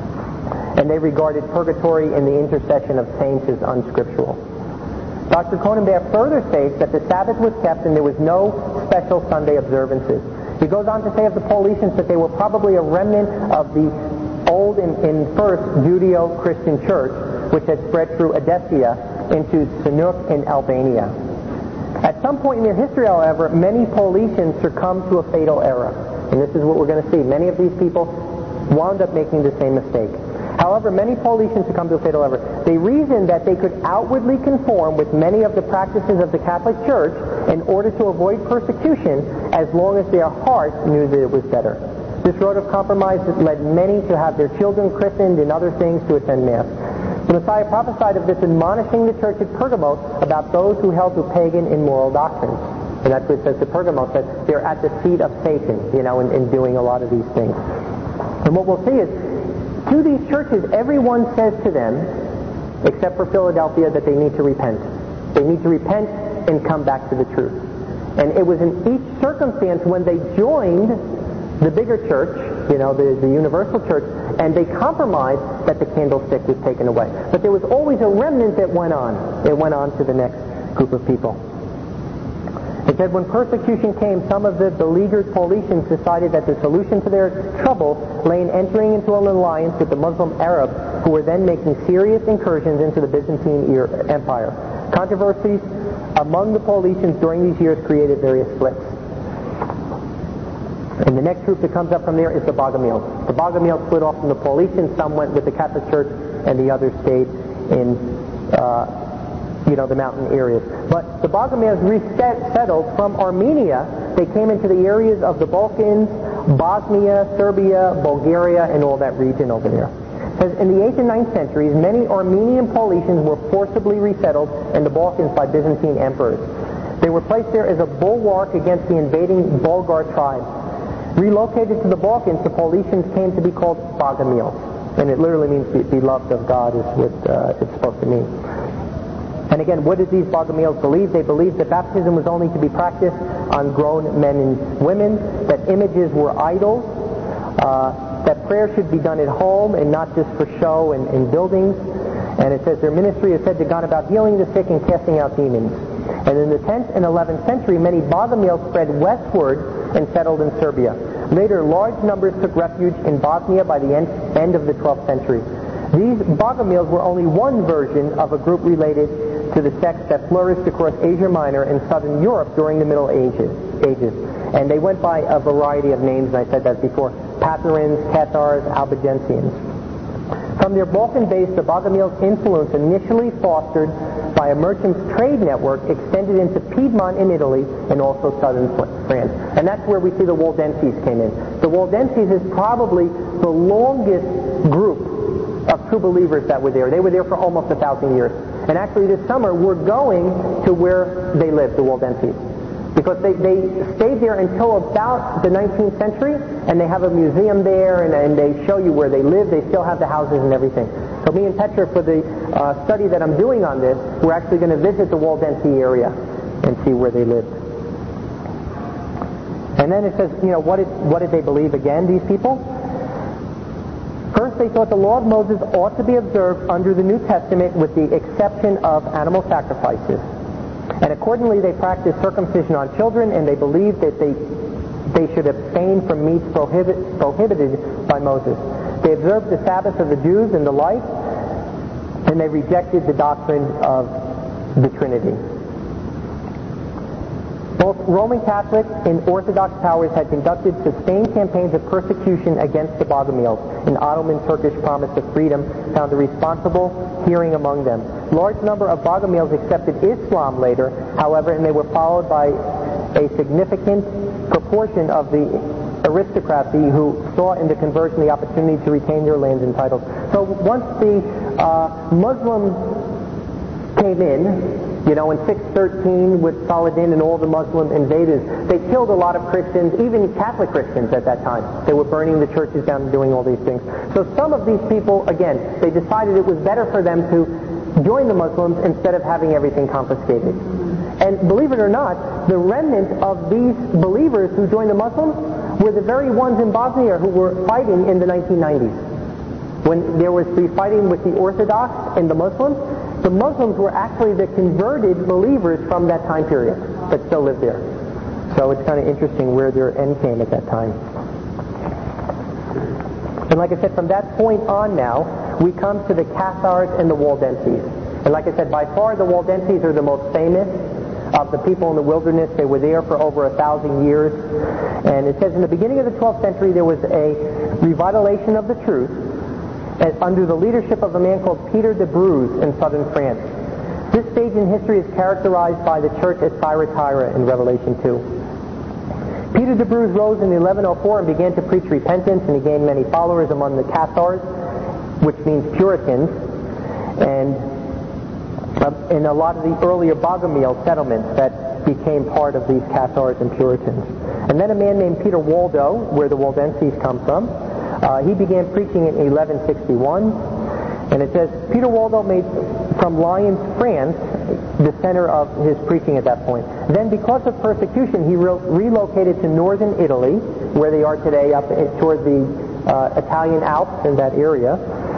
And they regarded purgatory and the intercession of saints as unscriptural. Dr. Koningbear further states that the Sabbath was kept and there was no special Sunday observances. He goes on to say of the Paulicians that they were probably a remnant of the old and first Judeo-Christian church, which had spread through Edessia into Sihanouk in Albania. At some point in their history, however, many Paulicians succumbed to a fatal error. And this is what we're going to see. Many of these people wound up making the same mistake. However, many Paulicians succumbed to a fatal error. They reasoned that they could outwardly conform with many of the practices of the Catholic Church in order to avoid persecution as long as their hearts knew that it was better. This road of compromise led many to have their children christened and other things to attend Mass. The Messiah prophesied of this, admonishing the church at Pergamos about those who held to pagan immoral doctrines. And that's what it says to Pergamos, that they're at the seat of Satan, in doing a lot of these things. And what we'll see is, to these churches, everyone says to them, except for Philadelphia, that they need to repent. They need to repent and come back to the truth. And it was in each circumstance when they joined the bigger church, the universal church, and they compromised, that the candlestick was taken away. But there was always a remnant that went on. It went on to the next group of people. It said when persecution came, some of the beleaguered Paulicians decided that the solution to their trouble lay in entering into an alliance with the Muslim Arabs, who were then making serious incursions into the Byzantine Empire. Controversies among the Paulicians during these years created various splits. And the next group that comes up from there is the Bogomils. The Bogomils split off from the Paulicians. Some went with the Catholic Church, and the others stayed in the mountain areas. But the Bogomils resettled from Armenia. They came into the areas of the Balkans, Bosnia, Serbia, Bulgaria, and all that region over there. It says in the 8th and 9th centuries, many Armenian Paulicians were forcibly resettled in the Balkans by Byzantine emperors. They were placed there as a bulwark against the invading Bulgar tribes. Relocated to the Balkans, the Paulicians came to be called Bogomils. And it literally means beloved of God, is what it's supposed to mean. And again, what did these Bogomils believe? They believed that baptism was only to be practiced on grown men and women, that images were idols, that prayer should be done at home and not just for show and in buildings. And it says their ministry is said to have gone about healing the sick and casting out demons. And in the 10th and 11th century, many Bogomils spread westward and settled in Serbia. Later, large numbers took refuge in Bosnia by the end of the 12th century. These Bogomils were only one version of a group related to the sects that flourished across Asia Minor and southern Europe during the Middle Ages. And they went by a variety of names, and I said that before: Patharins, Cathars, Albigensians. From their Balkan base, the Bogomils' influence, initially fostered by a merchants' trade network, extended into Piedmont in Italy and also southern France. And that's where we see the Waldenses came in. The Waldenses is probably the longest group of true believers that were there. They were there for almost 1,000 years. And actually this summer we're going to where they lived, the Waldenses. Because they stayed there until about the 19th century, and they have a museum there, and they show you where they lived. They still have the houses and everything. So me and Petra, for the study that I'm doing on this, we're actually going to visit the Waldense area and see where they lived. And then it says, what did they believe again, these people? First, they thought the law of Moses ought to be observed under the New Testament with the exception of animal sacrifices. And accordingly, they practiced circumcision on children, and they believed that they should abstain from meats prohibited by Moses. They observed the Sabbath of the Jews and the like, and they rejected the doctrine of the Trinity. Both Roman Catholic and Orthodox powers had conducted sustained campaigns of persecution against the Bogomils. An Ottoman Turkish promise of freedom found a responsible hearing among them. Large number of Bogomils accepted Islam later, however, and they were followed by a significant proportion of the aristocracy who saw in the conversion the opportunity to retain their lands and titles. So once the Muslims came in, in 613 with Saladin and all the Muslim invaders, they killed a lot of Christians, even Catholic Christians at that time. They were burning the churches down and doing all these things. So some of these people, again, they decided it was better for them to join the Muslims instead of having everything confiscated. And believe it or not, the remnant of these believers who joined the Muslims were the very ones in Bosnia who were fighting in the 1990s. When there was the fighting with the Orthodox and the Muslims were actually the converted believers from that time period that still live there. So it's kind of interesting where their end came at that time. And like I said, from that point on now, we come to the Cathars and the Waldenses. And like I said, by far the Waldenses are the most famous of the people in the wilderness. They were there for over 1,000 years. And it says in the beginning of the 12th century there was a revitalization of the truth under the leadership of a man called Peter de Bruze in southern France. This stage in history is characterized by the church as Thyatira in Revelation 2. Peter de Bruze rose in 1104 and began to preach repentance, and he gained many followers among the Cathars, which means Puritans, and in a lot of the earlier Bogomil settlements that became part of these Cathars and Puritans. And then a man named Peter Waldo, where the Waldenses come from, he began preaching in 1161, and it says Peter Waldo made from Lyons, France, the center of his preaching at that point. Then, because of persecution, he relocated to northern Italy, where they are today, up toward the Italian Alps in that area,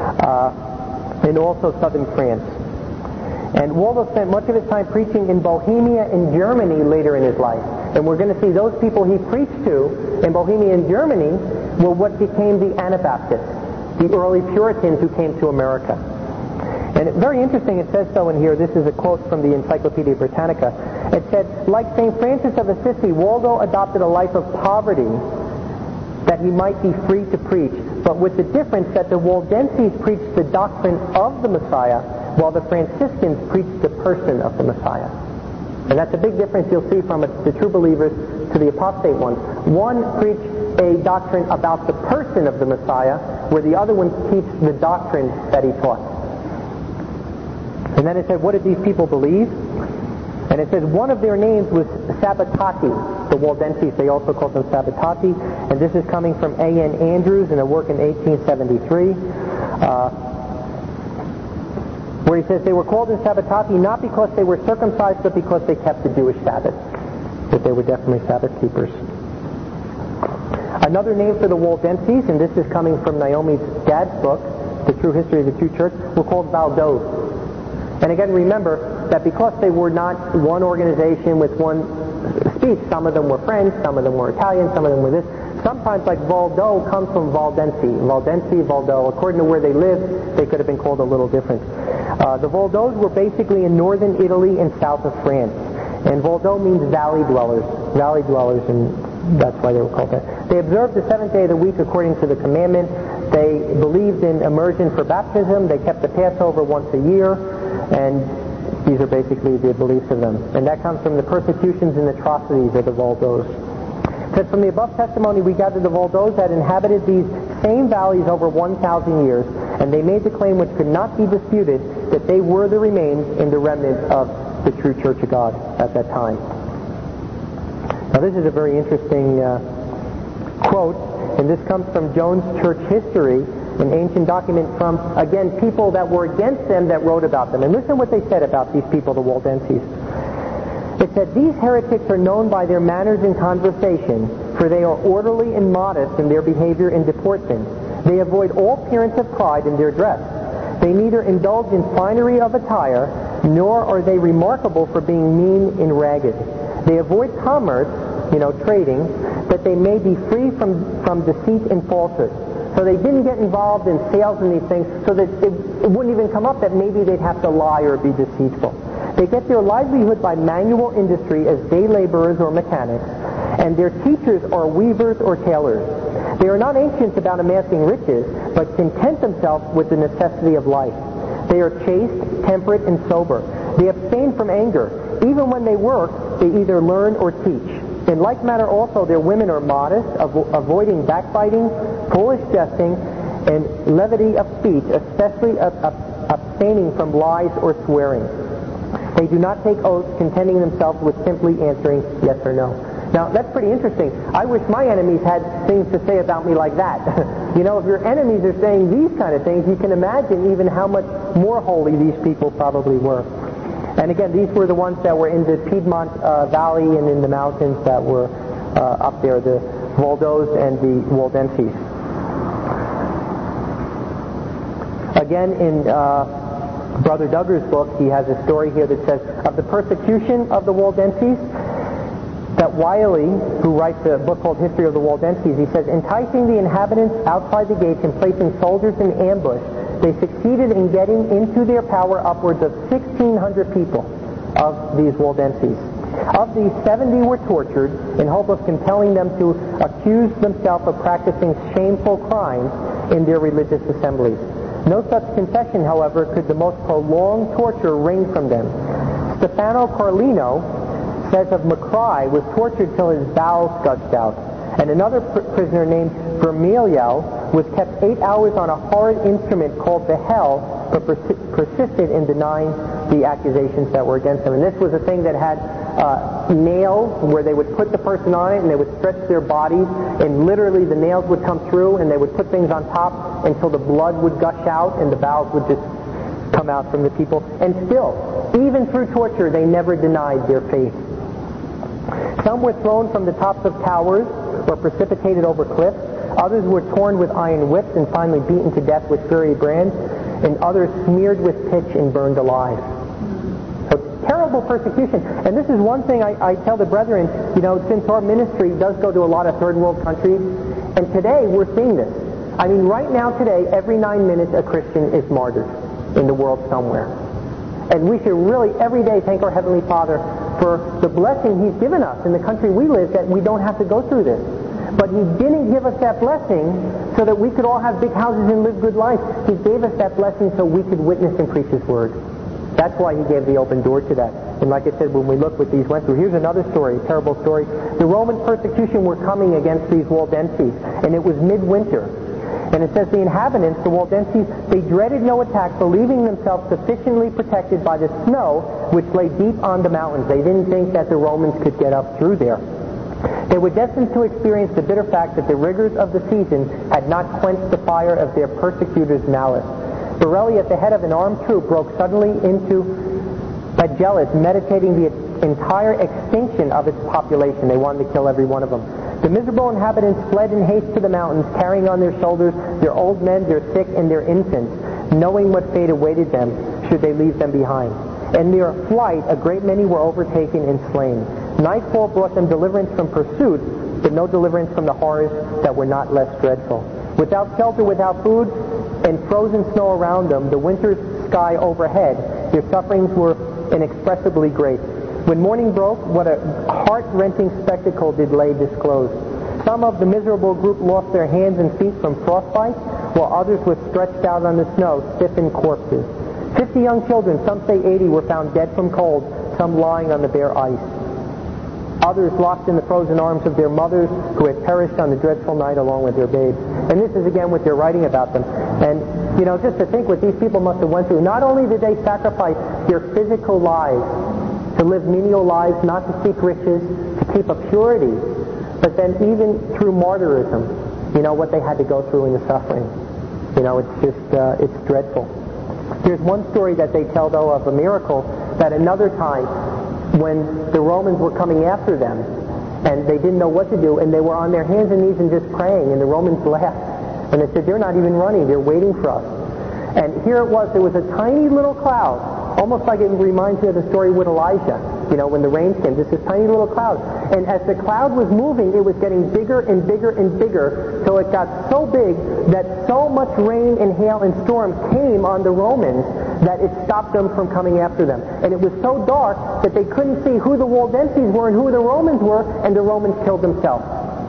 and also southern France. And Waldo spent much of his time preaching in Bohemia and Germany later in his life. And we're going to see those people he preached to in Bohemia and Germany were what became the Anabaptists, the early Puritans who came to America. And it's very interesting, it says so in here, this is a quote from the Encyclopedia Britannica. It said, like St. Francis of Assisi, Waldo adopted a life of poverty that he might be free to preach, but with the difference that the Waldenses preached the doctrine of the Messiah, while the Franciscans preached the person of the Messiah. And that's a big difference you'll see from the true believers to the apostate ones. One preached a doctrine about the person of the Messiah, where the other ones teach the doctrine that he taught. And then it said, what did these people believe? And it says one of their names was Sabbatati. The Waldenses, they also called them Sabbatati. And this is coming from A.N. Andrews in a work in 1873. Where he says they were called in Sabbatati not because they were circumcised, but because they kept the Jewish Sabbath. That they were definitely Sabbath keepers. Another name for the Waldenses, and this is coming from Naomi's dad's book, The True History of the True Church, were called Valdos. And again, remember that because they were not one organization with one speech, some of them were French, some of them were Italian, some of them were this. Sometimes, like Valdo comes from Valdense. Valdo. According to where they lived, they could have been called a little different. The Valdos were basically in northern Italy and south of France. And Valdo means valley dwellers, and that's why they were called that. They observed the seventh day of the week according to the commandment. They believed in immersion for baptism. They kept the Passover once a year, and these are basically the beliefs of them. And that comes from the persecutions and atrocities of the Valdos. Because from the above testimony we gather the Valdos had inhabited these same valleys over 1,000 years, and they made the claim which could not be disputed that they were the remains in the remnant of the true Church of God at that time. Now this is a very interesting quote, and this comes from Jones Church History, an ancient document from, again, people that were against them that wrote about them. And listen what they said about these people, the Waldenses. It said, "These heretics are known by their manners in conversation, for they are orderly and modest in their behavior and deportment. They avoid all appearance of pride in their dress. They neither indulge in finery of attire, nor are they remarkable for being mean and ragged. They avoid commerce," trading, "that they may be free from deceit and falsehood." So they didn't get involved in sales and these things so that it wouldn't even come up that maybe they'd have to lie or be deceitful. They get their livelihood by manual industry as day laborers or mechanics, and their teachers are weavers or tailors. They are not anxious about amassing riches, but content themselves with the necessity of life. They are chaste, temperate, and sober. They abstain from anger. Even when they work, they either learn or teach. In like manner also their women are modest, avoiding backbiting, foolish jesting, and levity of speech, especially abstaining from lies or swearing. They do not take oaths, contenting themselves with simply answering yes or no. Now, that's pretty interesting. I wish my enemies had things to say about me like that. If your enemies are saying these kind of things, you can imagine even how much more holy these people probably were. And again, these were the ones that were in the Piedmont Valley and in the mountains that were up there, the Valdos and the Waldenses. Again, in Brother Duggar's book, he has a story here that says, of the persecution of the Waldenses, that Wiley, who writes a book called History of the Waldenses, he says, enticing the inhabitants outside the gates and placing soldiers in ambush, they succeeded in getting into their power upwards of 1,600 people of these Waldenses. Of these, 70 were tortured in hope of compelling them to accuse themselves of practicing shameful crimes in their religious assemblies. No such confession, however, could the most prolonged torture wring from them. Stefano Carlino says of McCry was tortured till his bowels gushed out, and another prisoner named Vermiliel was kept 8 hours on a horrid instrument called the hell, but persisted in denying the accusations that were against him. And this was a thing that had nails where they would put the person on it and they would stretch their bodies, and literally the nails would come through and they would put things on top until the blood would gush out and the bowels would just come out from the people. And still, even through torture, they never denied their faith. Some were thrown from the tops of towers or precipitated over cliffs. Others were torn with iron whips and finally beaten to death with fiery brands, and others smeared with pitch and burned alive. So terrible persecution. And this is one thing I tell the brethren, since our ministry does go to a lot of third world countries, and today we're seeing this. I mean, right now today, every 9 minutes a Christian is martyred in the world somewhere. And we should really every day thank our Heavenly Father for the blessing He's given us in the country we live, that we don't have to go through this. But He didn't give us that blessing so that we could all have big houses and live good lives. He gave us that blessing so we could witness and preach His Word. That's why He gave the open door to that. And like I said, when we look what these went through, here's another story, a terrible story. The Roman persecution were coming against these Waldenses, and it was midwinter. And it says the inhabitants, the Waldenses, they dreaded no attack, believing themselves sufficiently protected by the snow which lay deep on the mountains. They didn't think that the Romans could get up through there. They were destined to experience the bitter fact that the rigors of the season had not quenched the fire of their persecutors' malice. Borelli, at the head of an armed troop, broke suddenly into Agellis, meditating the entire extinction of its population. They wanted to kill every one of them. The miserable inhabitants fled in haste to the mountains, carrying on their shoulders their old men, their sick, and their infants, knowing what fate awaited them should they leave them behind. In their flight, a great many were overtaken and slain. Nightfall brought them deliverance from pursuit, but no deliverance from the horrors that were not less dreadful. Without shelter, without food, and frozen snow around them, the winter's sky overhead, their sufferings were inexpressibly great. When morning broke, what a heart-wrenching spectacle did lay disclosed. Some of the miserable group lost their hands and feet from frostbite, while others were stretched out on the snow, stiffened corpses. 50 young children, some say 80, were found dead from cold, some lying on the bare ice. Others locked in the frozen arms of their mothers, who had perished on the dreadful night along with their babes. And this is again what they're writing about them. And, just to think what these people must have went through. Not only did they sacrifice their physical lives to live menial lives, not to seek riches, to keep a purity, but then even through martyrism, what they had to go through in the suffering. It's just, it's dreadful. There's one story that they tell, though, of a miracle that another time when the Romans were coming after them and they didn't know what to do and they were on their hands and knees and just praying, and the Romans laughed. And they said, they're not even running, they're waiting for us. And here it was, there was a tiny little cloud, almost like it reminds me of the story with Elijah, when the rains came, just this tiny little cloud. And as the cloud was moving, it was getting bigger and bigger and bigger, till it got so big that so much rain and hail and storm came on the Romans that it stopped them from coming after them. And it was so dark that they couldn't see who the Waldenses were and who the Romans were, and the Romans killed themselves.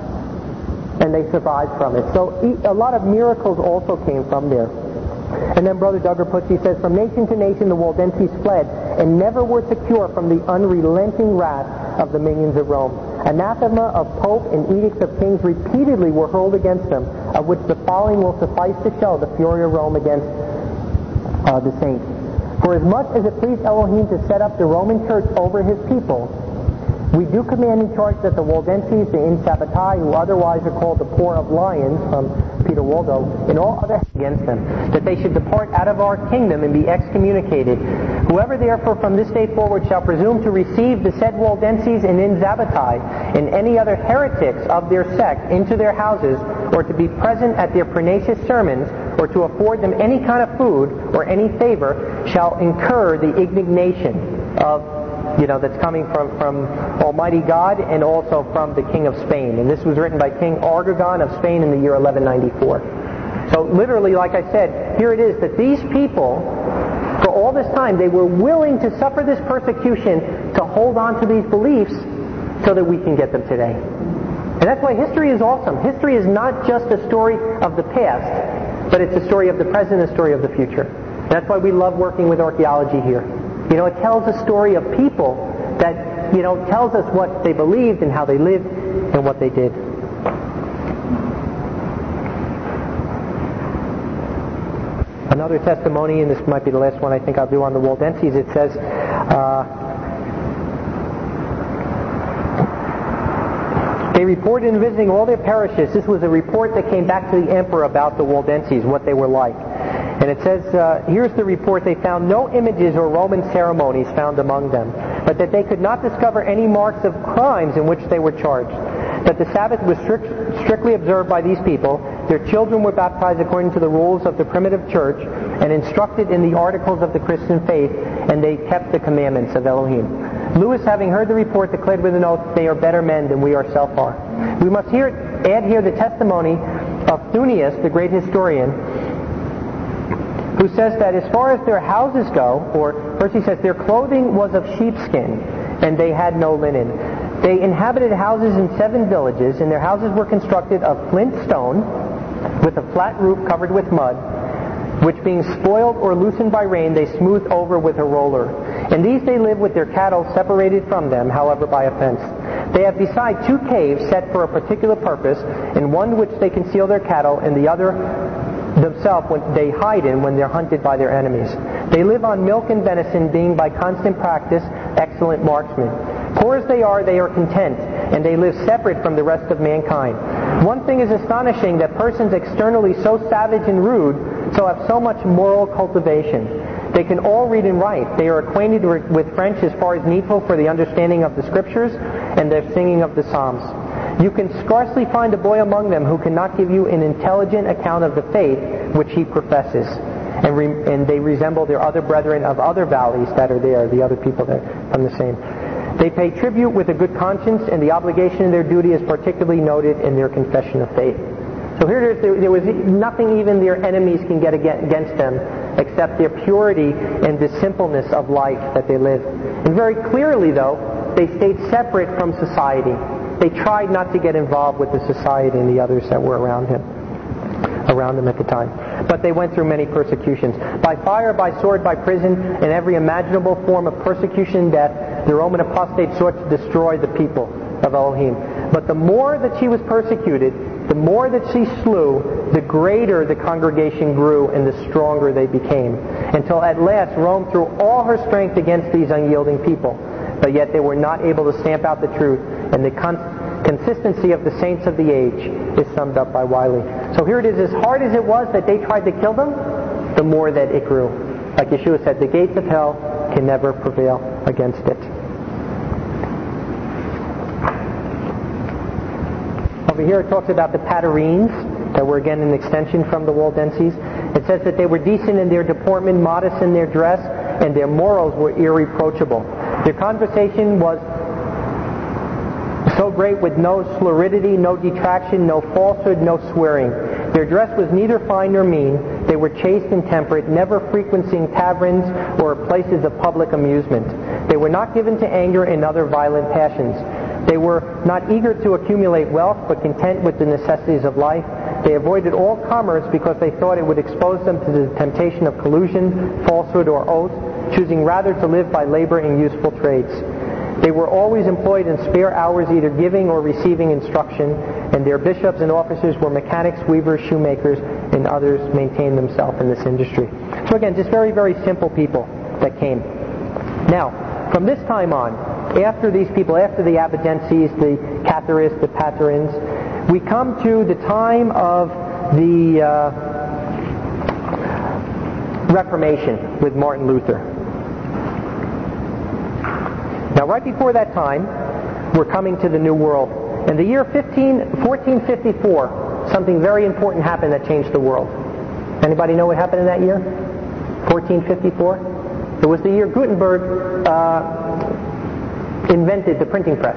And they survived from it. So a lot of miracles also came from there. And then Brother Duggar puts, he says, from nation to nation the Waldenses fled and never were secure from the unrelenting wrath of the minions of Rome. Anathema of Pope and edicts of kings repeatedly were hurled against them, of which the following will suffice to show the fury of Rome against the saints. For as much as it pleased Elohim to set up the Roman Church over his people, we do command and charge that the Waldenses, the Insabbatai, who otherwise are called the Poor of Lions, from Peter Waldo, and all other against them, that they should depart out of our kingdom and be excommunicated. Whoever therefore from this day forward shall presume to receive the said Waldenses and Insabbatai and any other heretics of their sect into their houses, or to be present at their pernicious sermons, or to afford them any kind of food or any favor, shall incur the indignation of that's coming from Almighty God and also from the King of Spain. And this was written by King Argagon of Spain in the year 1194. So literally, like I said, here it is that these people, for all this time, they were willing to suffer this persecution to hold on to these beliefs so that we can get them today. And that's why history is awesome. History is not just a story of the past, but it's a story of the present, a story of the future. And that's why we love working with archaeology here. It tells a story of people that, tells us what they believed and how they lived and what they did. Another testimony, and this might be the last one I think I'll do on the Waldenses, it says, they reported in visiting all their parishes. This was a report that came back to the emperor about the Waldenses, what they were like. And it says, here's the report, they found no images or Roman ceremonies found among them, but that they could not discover any marks of crimes in which they were charged. That the Sabbath was strictly observed by these people, their children were baptized according to the rules of the primitive church, and instructed in the articles of the Christian faith, and they kept the commandments of Elohim. Lewis, having heard the report, declared with an oath, they are better men than we ourselves are. We must add here the testimony of Thunius, the great historian, who says that as far as their houses go, or first he says their clothing was of sheepskin, and they had no linen. They inhabited houses in 7 villages, and their houses were constructed of flint stone, with a flat roof covered with mud, which being spoiled or loosened by rain, they smoothed over with a roller. In these they live with their cattle separated from them, however, by a fence. They have beside 2 caves set for a particular purpose, in one which they conceal their cattle, and the other themselves when they hide in when they're hunted by their enemies. They live on milk and venison, being by constant practice excellent marksmen. Poor as they are content, and they live separate from the rest of mankind. One thing is astonishing, that persons externally so savage and rude, so have so much moral cultivation. They can all read and write. They are acquainted with French as far as needful for the understanding of the Scriptures and their singing of the Psalms. You can scarcely find a boy among them who cannot give you an intelligent account of the faith which he professes. And they resemble their other brethren of other valleys that are there, the other people that from the same. They pay tribute with a good conscience, and the obligation of their duty is particularly noted in their confession of faith. So here there was nothing even their enemies can get against them except their purity and the simpleness of life that they live. And very clearly, though, they stayed separate from society. They tried not to get involved with the society and the others that were around them at the time. But they went through many persecutions. By fire, by sword, by prison, and every imaginable form of persecution and death, the Roman apostate sought to destroy the people of Elohim. But the more that she was persecuted, the more that she slew, the greater the congregation grew and the stronger they became. Until at last Rome threw all her strength against these unyielding people. But yet they were not able to stamp out the truth, and the consistency of the saints of the age is summed up by Wiley. So here it is, as hard as it was that they tried to kill them, the more that it grew. Like Yeshua said, the gates of hell can never prevail against it. Over here it talks about the Padarenes, that were again an extension from the Waldenses. It says that they were decent in their deportment, modest in their dress, and their morals were irreproachable. Their conversation was so great with no slurridity, no detraction, no falsehood, no swearing. Their dress was neither fine nor mean. They were chaste and temperate, never frequenting taverns or places of public amusement. They were not given to anger and other violent passions. They were not eager to accumulate wealth, but content with the necessities of life. They avoided all commerce because they thought it would expose them to the temptation of collusion, falsehood, or oath, choosing rather to live by labor in useful trades. They were always employed in spare hours either giving or receiving instruction, and their bishops and officers were mechanics, weavers, shoemakers, and others maintained themselves in this industry. So again, just very, very simple people that came. Now, from this time on, after these people, after the Abadenses, the Catharists, the Padarenes, we come to the time of the Reformation with Martin Luther. Now, right before that time, we're coming to the New World. In the year 1454, something very important happened that changed the world. Anybody know what happened in that year? 1454? It was the year Gutenberg invented the printing press.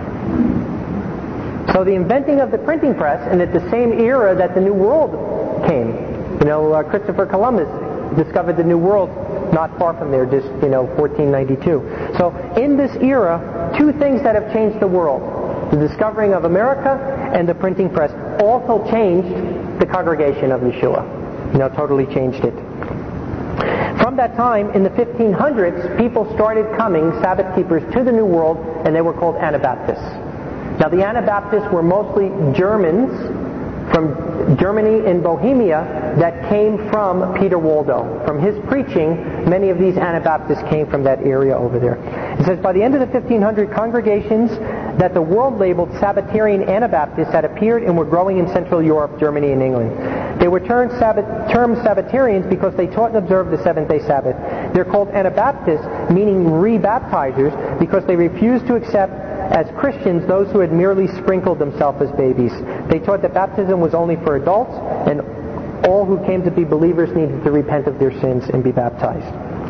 So the inventing of the printing press, and at the same era that the New World came. Christopher Columbus discovered the New World not far from there, just 1492. So in this era, two things that have changed the world: the discovering of America and the printing press also changed the congregation of Yeshua. Totally changed it. From that time, in the 1500s, people started coming, Sabbath keepers, to the New World, and they were called Anabaptists. Now, the Anabaptists were mostly Germans from Germany and Bohemia that came from Peter Waldo. From his preaching, many of these Anabaptists came from that area over there. It says, by the end of the 1500, congregations that the world labeled Sabbatarian Anabaptists had appeared and were growing in Central Europe, Germany, and England. They were termed Sabbatarians because they taught and observed the seventh-day Sabbath. They're called Anabaptists, meaning rebaptizers, because they refused to accept as Christians those who had merely sprinkled themselves as babies. They taught that baptism was only for adults, and all who came to be believers needed to repent of their sins and be baptized.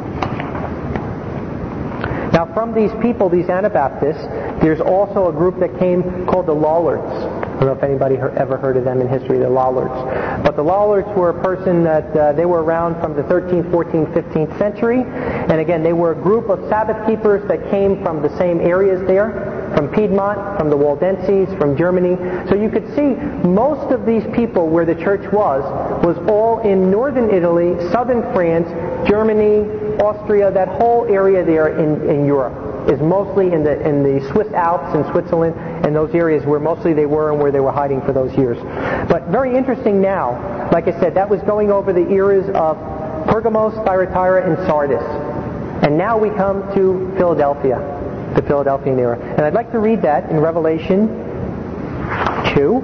Now, from these people, these Anabaptists, there's also a group that came called the Lollards. I don't know if anybody ever heard of them in history, the Lollards. But the Lollards were a person that they were around from the 13th, 14th, 15th century. And again, they were a group of Sabbath keepers that came from the same areas there, from Piedmont, from the Waldenses, from Germany. So you could see most of these people where the church was all in northern Italy, southern France, Germany, Austria, that whole area there in Europe is mostly in the Swiss Alps and Switzerland and those areas where mostly they were and where they were hiding for those years. But very interesting now, like I said, that was going over the eras of Pergamos, Thyatira, and Sardis. And now we come to Philadelphia, the Philadelphian era. And I'd like to read that in Revelation 2.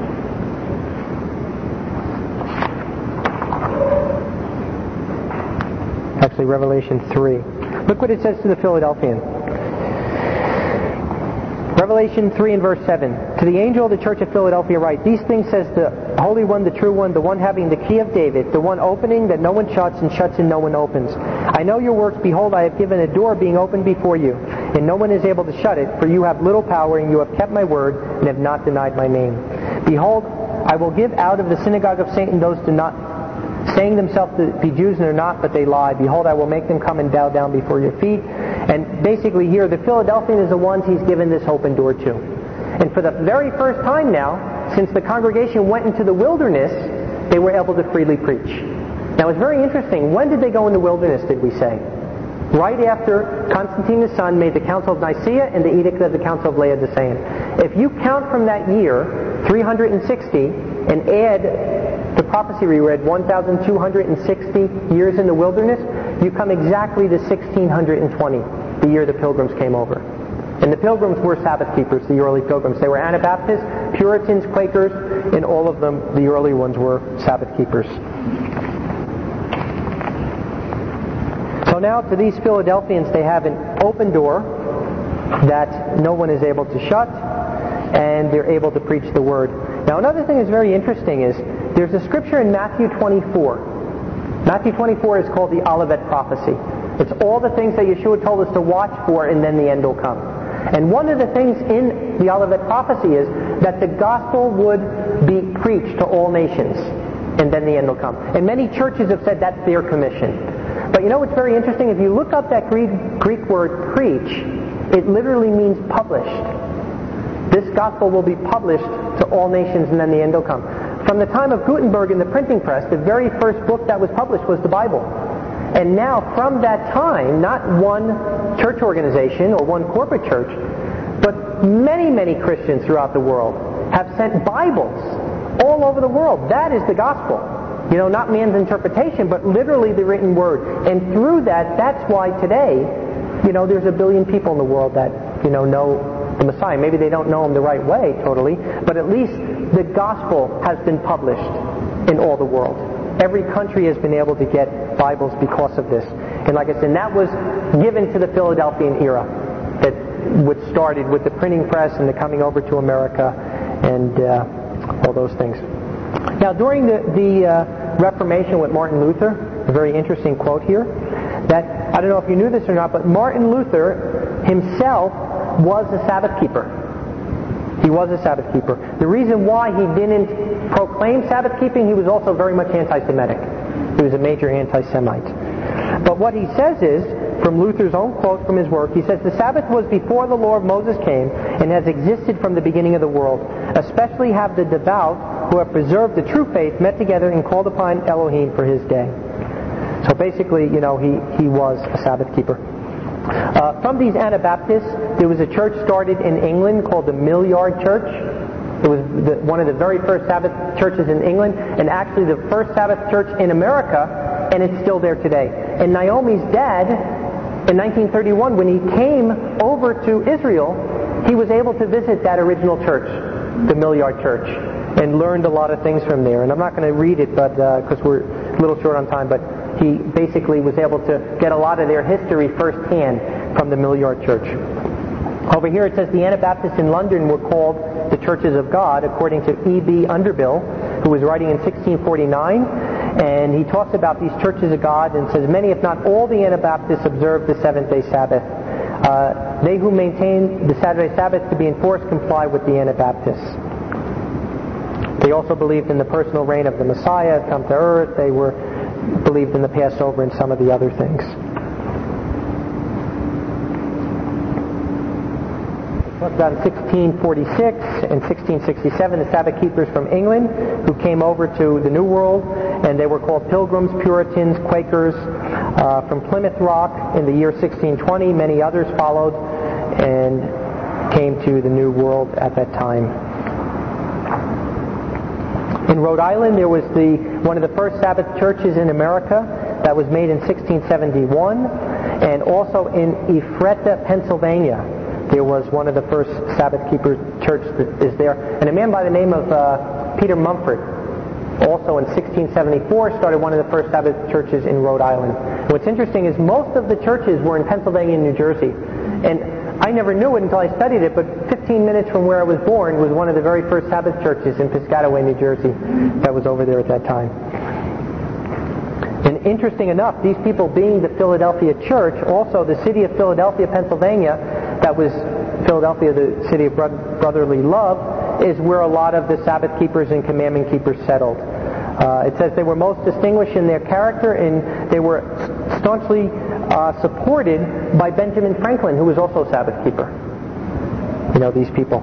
Actually, Revelation 3. Look what it says to the Philadelphian. Revelation 3 and verse 7. To the angel of the church of Philadelphia write, these things says the Holy One, the true One, the one having the key of David, the one opening that no one shuts, and shuts and no one opens. I know your works. Behold, I have given a door being opened before you, and no one is able to shut it, for you have little power, and you have kept my word, and have not denied my name. Behold, I will give out of the synagogue of Satan those do not saying themselves to be Jews and are not, but they lie. Behold, I will make them come and bow down before your feet. And basically here, the Philadelphians is the ones he's given this open door to. And for the very first time now, since the congregation went into the wilderness, they were able to freely preach. Now it's very interesting. When did they go in the wilderness, did we say? Right after Constantine the Son made the Council of Nicaea and the Edict of the Council of Laodicean. If you count from that year, 360, and add the prophecy we read, 1,260 years in the wilderness, you come exactly to 1620, the year the pilgrims came over. And the Pilgrims were Sabbath keepers, the early Pilgrims. They were Anabaptists, Puritans, Quakers, and all of them, the early ones, were Sabbath keepers. So now to these Philadelphians, they have an open door that no one is able to shut, and they're able to preach the Word. Now another thing that's very interesting is there's a scripture in Matthew 24. Matthew 24 is called the Olivet Prophecy. It's all the things that Yeshua told us to watch for, and then the end will come. And one of the things in the Olivet Prophecy is that the gospel would be preached to all nations, and then the end will come. And many churches have said that's their commission. But you know what's very interesting? If you look up that Greek word preach, it literally means published. This gospel will be published to all nations, and then the end will come. From the time of Gutenberg in the printing press, the very first book that was published was the Bible. And now, from that time, not one church organization or one corporate church, but many, many Christians throughout the world have sent Bibles all over the world. That is the gospel. You know, not man's interpretation, but literally the written word. And through that, that's why today, you know, there's 1 billion people in the world that, you know the Messiah. Maybe they don't know him the right way, totally, but at least the gospel has been published in all the world. Every country has been able to get Bibles because of this. And like I said, that was given to the Philadelphian era, which started with the printing press and the coming over to America and all those things. Now, during the Reformation with Martin Luther, a very interesting quote here, that, I don't know if you knew this or not, but Martin Luther himself was a Sabbath keeper. He was a Sabbath keeper. The reason why he didn't proclaim Sabbath keeping, he was also very much anti-Semitic. He was a major anti-Semite. But what he says is, from Luther's own quote from his work, he says, "The Sabbath was before the law of Moses came and has existed from the beginning of the world. Especially have the devout who have preserved the true faith met together and called upon Elohim for his day." So basically, you know, he was a Sabbath keeper. From these Anabaptists, there was a church started in England called the Millyard Church. It was one of the very first Sabbath churches in England, and actually the first Sabbath church in America, and it's still there today. And Naomi's dad, in 1931, when he came over to Israel, he was able to visit that original church, the Millyard Church, and learned a lot of things from there. And I'm not going to read it, but because we're a little short on time, but he basically was able to get a lot of their history firsthand from the Millyard Church. Over here it says the Anabaptists in London were called the Churches of God, according to E.B. Underbill, who was writing in 1649. And he talks about these Churches of God and says, many, if not all, the Anabaptists observe the seventh-day Sabbath. They who maintain the Saturday Sabbath to be enforced comply with the Anabaptists. They also believed in the personal reign of the Messiah come to earth. They believed in the Passover and some of the other things. About 1646 and 1667, the Sabbath keepers from England who came over to the New World, and they were called Pilgrims, Puritans, Quakers. From Plymouth Rock in the year 1620, many others followed and came to the New World at that time. In Rhode Island, there was one of the first Sabbath churches in America that was made in 1671, and also in Ephrata, Pennsylvania, there was one of the first Sabbath keeper church that is there. And a man by the name of Peter Mumford, also in 1674, started one of the first Sabbath churches in Rhode Island. What's interesting is most of the churches were in Pennsylvania and New Jersey. And I never knew it until I studied it, but 15 minutes from where I was born was one of the very first Sabbath churches in Piscataway, New Jersey, that was over there at that time. And interesting enough, these people being the Philadelphia church, also the city of Philadelphia, Pennsylvania, that was Philadelphia, the city of brotherly love, is where a lot of the Sabbath keepers and commandment keepers settled. It says they were most distinguished in their character, and they were staunchly supported by Benjamin Franklin, who was also a Sabbath keeper. You know, these people.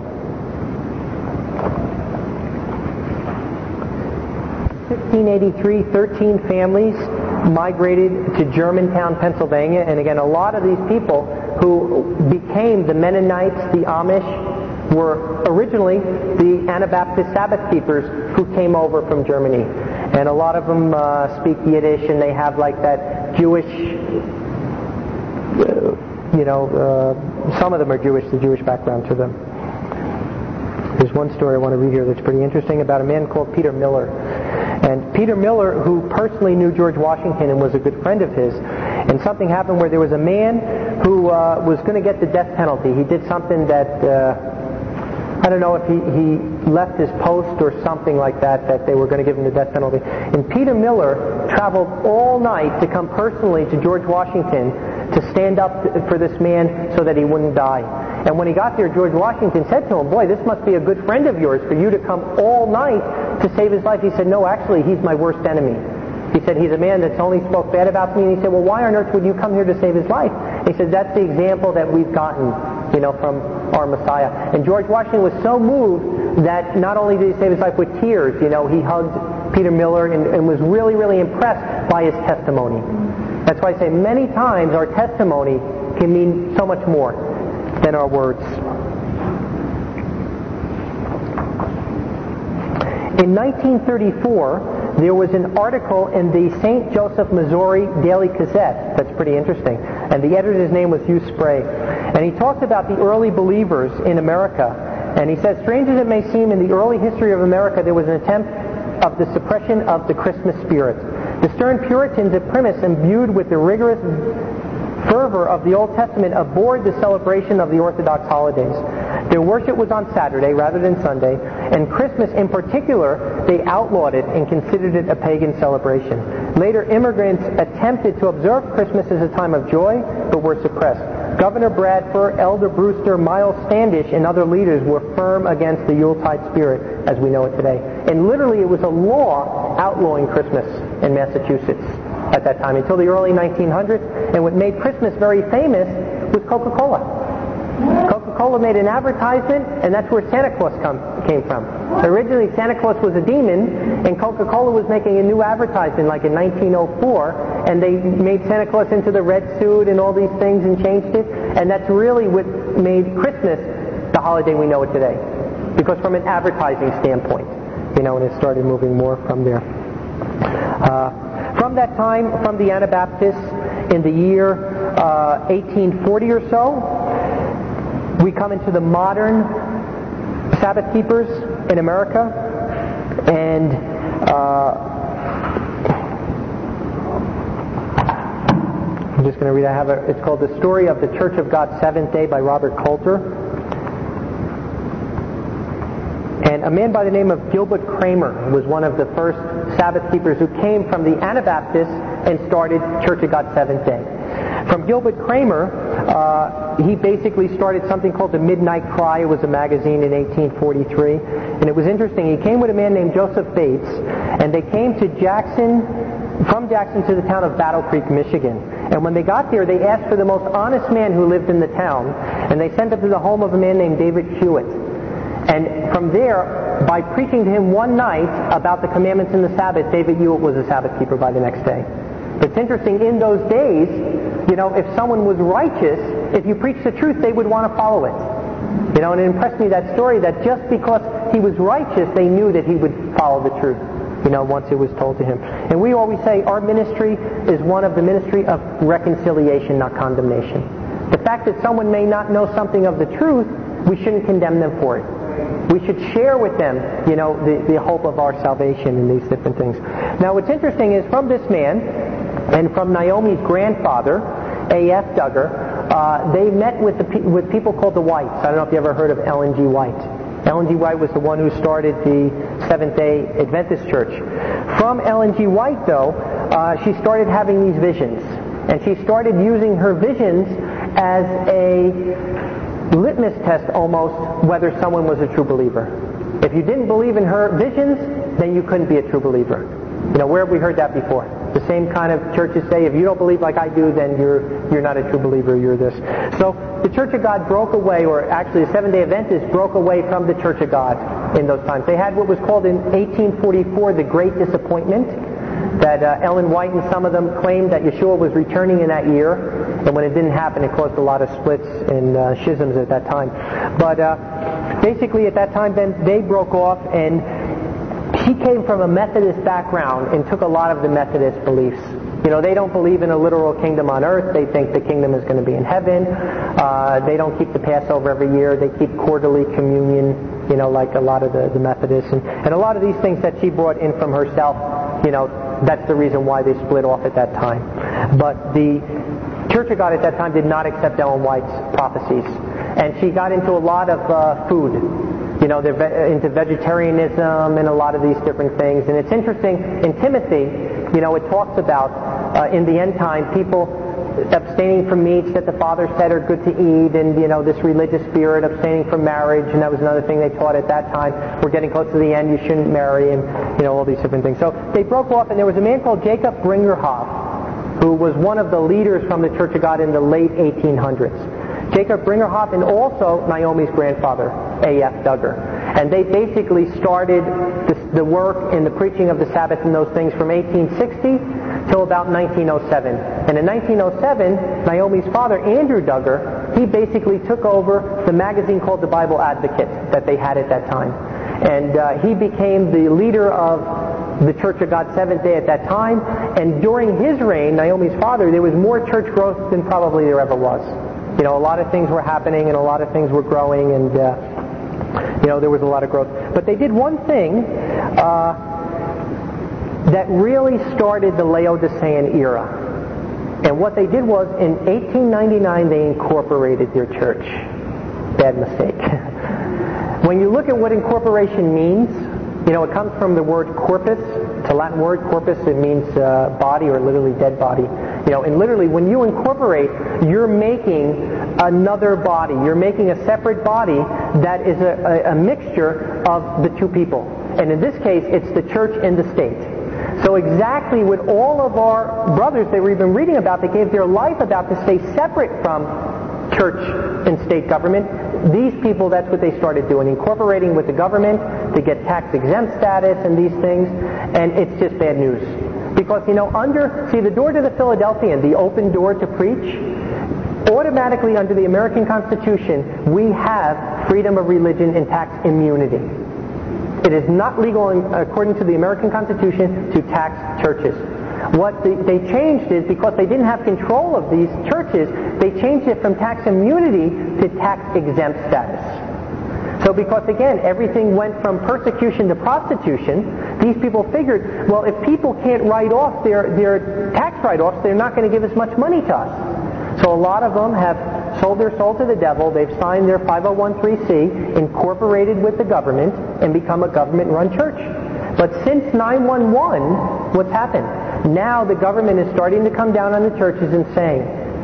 1683, 13 families migrated to Germantown, Pennsylvania, and again, a lot of these people who became the Mennonites, the Amish, were originally the Anabaptist Sabbath keepers who came over from Germany. And a lot of them speak Yiddish, and they have like that Jewish some of them are Jewish, the Jewish background to them. There's one story I want to read here that's pretty interesting about a man called Peter Miller. And Peter Miller, who personally knew George Washington and was a good friend of his, and something happened where there was a man who was going to get the death penalty. He did something that, I don't know if he left his post or something like that they were going to give him the death penalty. And Peter Miller traveled all night to come personally to George Washington to stand up for this man so that he wouldn't die. And when he got there, George Washington said to him, "Boy, this must be a good friend of yours for you to come all night to save his life." He said, "No, actually, he's my worst enemy." He said, "He's a man that's only spoke bad about me." And he said, "Well, why on earth would you come here to save his life?" He said, "That's the example that we've gotten, from our Messiah." And George Washington was so moved that not only did he save his life with tears, he hugged Peter Miller and was really, really impressed by his testimony. That's why I say many times our testimony can mean so much more than our words. In 1934, there was an article in the St. Joseph, Missouri Daily Gazette that's pretty interesting. And the editor's name was Hugh Sprague. And he talked about the early believers in America. And he said, strange as it may seem, in the early history of America, there was an attempt of the suppression of the Christmas spirit. The stern Puritans at Plymouth, imbued with the rigorous fervor of the Old Testament, abhorred the celebration of the Orthodox holidays. Their worship was on Saturday rather than Sunday, and Christmas in particular, they outlawed it and considered it a pagan celebration. Later, immigrants attempted to observe Christmas as a time of joy, but were suppressed. Governor Bradford, Elder Brewster, Miles Standish, and other leaders were firm against the Yuletide spirit as we know it today. And literally, it was a law outlawing Christmas in Massachusetts at that time until the early 1900s. And what made Christmas very famous was Coca-Cola. Coca-Cola made an advertisement, and that's where Santa Claus came from. Originally, Santa Claus was a demon, and Coca-Cola was making a new advertisement like in 1904, and they made Santa Claus into the red suit and all these things and changed it. And that's really what made Christmas the holiday we know it today. Because from an advertising standpoint, and it started moving more from there. From that time, from the Anabaptists, in the year 1840 or so, we come into the modern Sabbath keepers in America, and I'm just going to read. It's called "The Story of the Church of God's Seventh Day" by Robert Coulter. And a man by the name of Gilbert Kramer was one of the first Sabbath keepers who came from the Anabaptists and started Church of God's Seventh Day. From Gilbert Kramer, he basically started something called the Midnight Cry. It was a magazine in 1843. And it was interesting. He came with a man named Joseph Bates, and they came to from Jackson to the town of Battle Creek, Michigan. And when they got there, they asked for the most honest man who lived in the town, and they sent him to the home of a man named David Hewitt. And from there, by preaching to him one night about the commandments in the Sabbath, David Hewitt was a Sabbath keeper by the next day. It's interesting, in those days, if someone was righteous, if you preached the truth, they would want to follow it. And it impressed me, that story, that just because he was righteous, they knew that he would follow the truth, once it was told to him. And we always say our ministry is one of the ministry of reconciliation, not condemnation. The fact that someone may not know something of the truth, we shouldn't condemn them for it. We should share with them, the hope of our salvation and these different things. Now, what's interesting is from this man and from Naomi's grandfather, A.F. Duggar, they met with people called the Whites. I don't know if you ever heard of Ellen G. White. Ellen G. White was the one who started the Seventh-day Adventist Church. From Ellen G. White, though, she started having these visions. And she started using her visions as a litmus test almost whether someone was a true believer. If you didn't believe in her visions, then you couldn't be a true believer. Where have we heard that before? The same kind of churches say, if you don't believe like I do, then you're not a true believer, you're this. So the Church of God broke away, or actually the Seventh-day Adventists broke away from the Church of God in those times. They had what was called in 1844 the Great Disappointment, that Ellen White and some of them claimed that Yeshua was returning in that year, and when it didn't happen, it caused a lot of splits and schisms at that time. But basically at that time, then they broke off, and he came from a Methodist background and took a lot of the Methodist beliefs. They don't believe in a literal kingdom on earth. They think the kingdom is going to be in heaven. They don't keep the Passover every year. They keep quarterly communion, like a lot of the Methodists. And a lot of these things that she brought in from herself, that's the reason why they split off at that time. But the Church of God at that time did not accept Ellen White's prophecies. And she got into a lot of food. They're into vegetarianism and a lot of these different things. And it's interesting, in Timothy, it talks about in the end time people abstaining from meats that the Father said are good to eat, and this religious spirit, abstaining from marriage, and that was another thing they taught at that time. We're getting close to the end, you shouldn't marry, and all these different things. So they broke off, and there was a man called Jacob Bringerhoff, who was one of the leaders from the Church of God in the late 1800s. Jacob Bringerhoff, and also Naomi's grandfather, A.F. Duggar. And they basically started the work in the preaching of the Sabbath and those things from 1860 till about 1907. And in 1907, Naomi's father, Andrew Duggar, he basically took over the magazine called The Bible Advocate that they had at that time. And he became the leader of the Church of God Seventh Day at that time. And during his reign, Naomi's father, there was more church growth than probably there ever was. A lot of things were happening and a lot of things were growing, and there was a lot of growth. But they did one thing that really started the Laodicean era. And what they did was, in 1899, they incorporated their church. Bad mistake. When you look at what incorporation means, it comes from the word corpus. It's a Latin word, corpus. It means body, or literally dead body. And literally, when you incorporate, you're making another body. You're making a separate body that is a mixture of the two people. And in this case, it's the church and the state. So exactly what all of our brothers that we've been reading about, that gave their life about to stay separate from church and state government, these people, that's what they started doing, incorporating with the government to get tax-exempt status and these things, and it's just bad news. Because, the door to the Philadelphian, the open door to preach, automatically under the American Constitution, we have freedom of religion and tax immunity. It is not legal, according to the American Constitution, to tax churches. What they changed is, because they didn't have control of these churches, they changed it from tax immunity to tax-exempt status. So because, again, everything went from persecution to prostitution, these people figured, well, if people can't write off their tax write-offs, they're not going to give as much money to us. So a lot of them have sold their soul to the devil. They've signed their 501(c), incorporated with the government, and become a government-run church. But since 9/11, what's happened? Now the government is starting to come down on the churches and saying,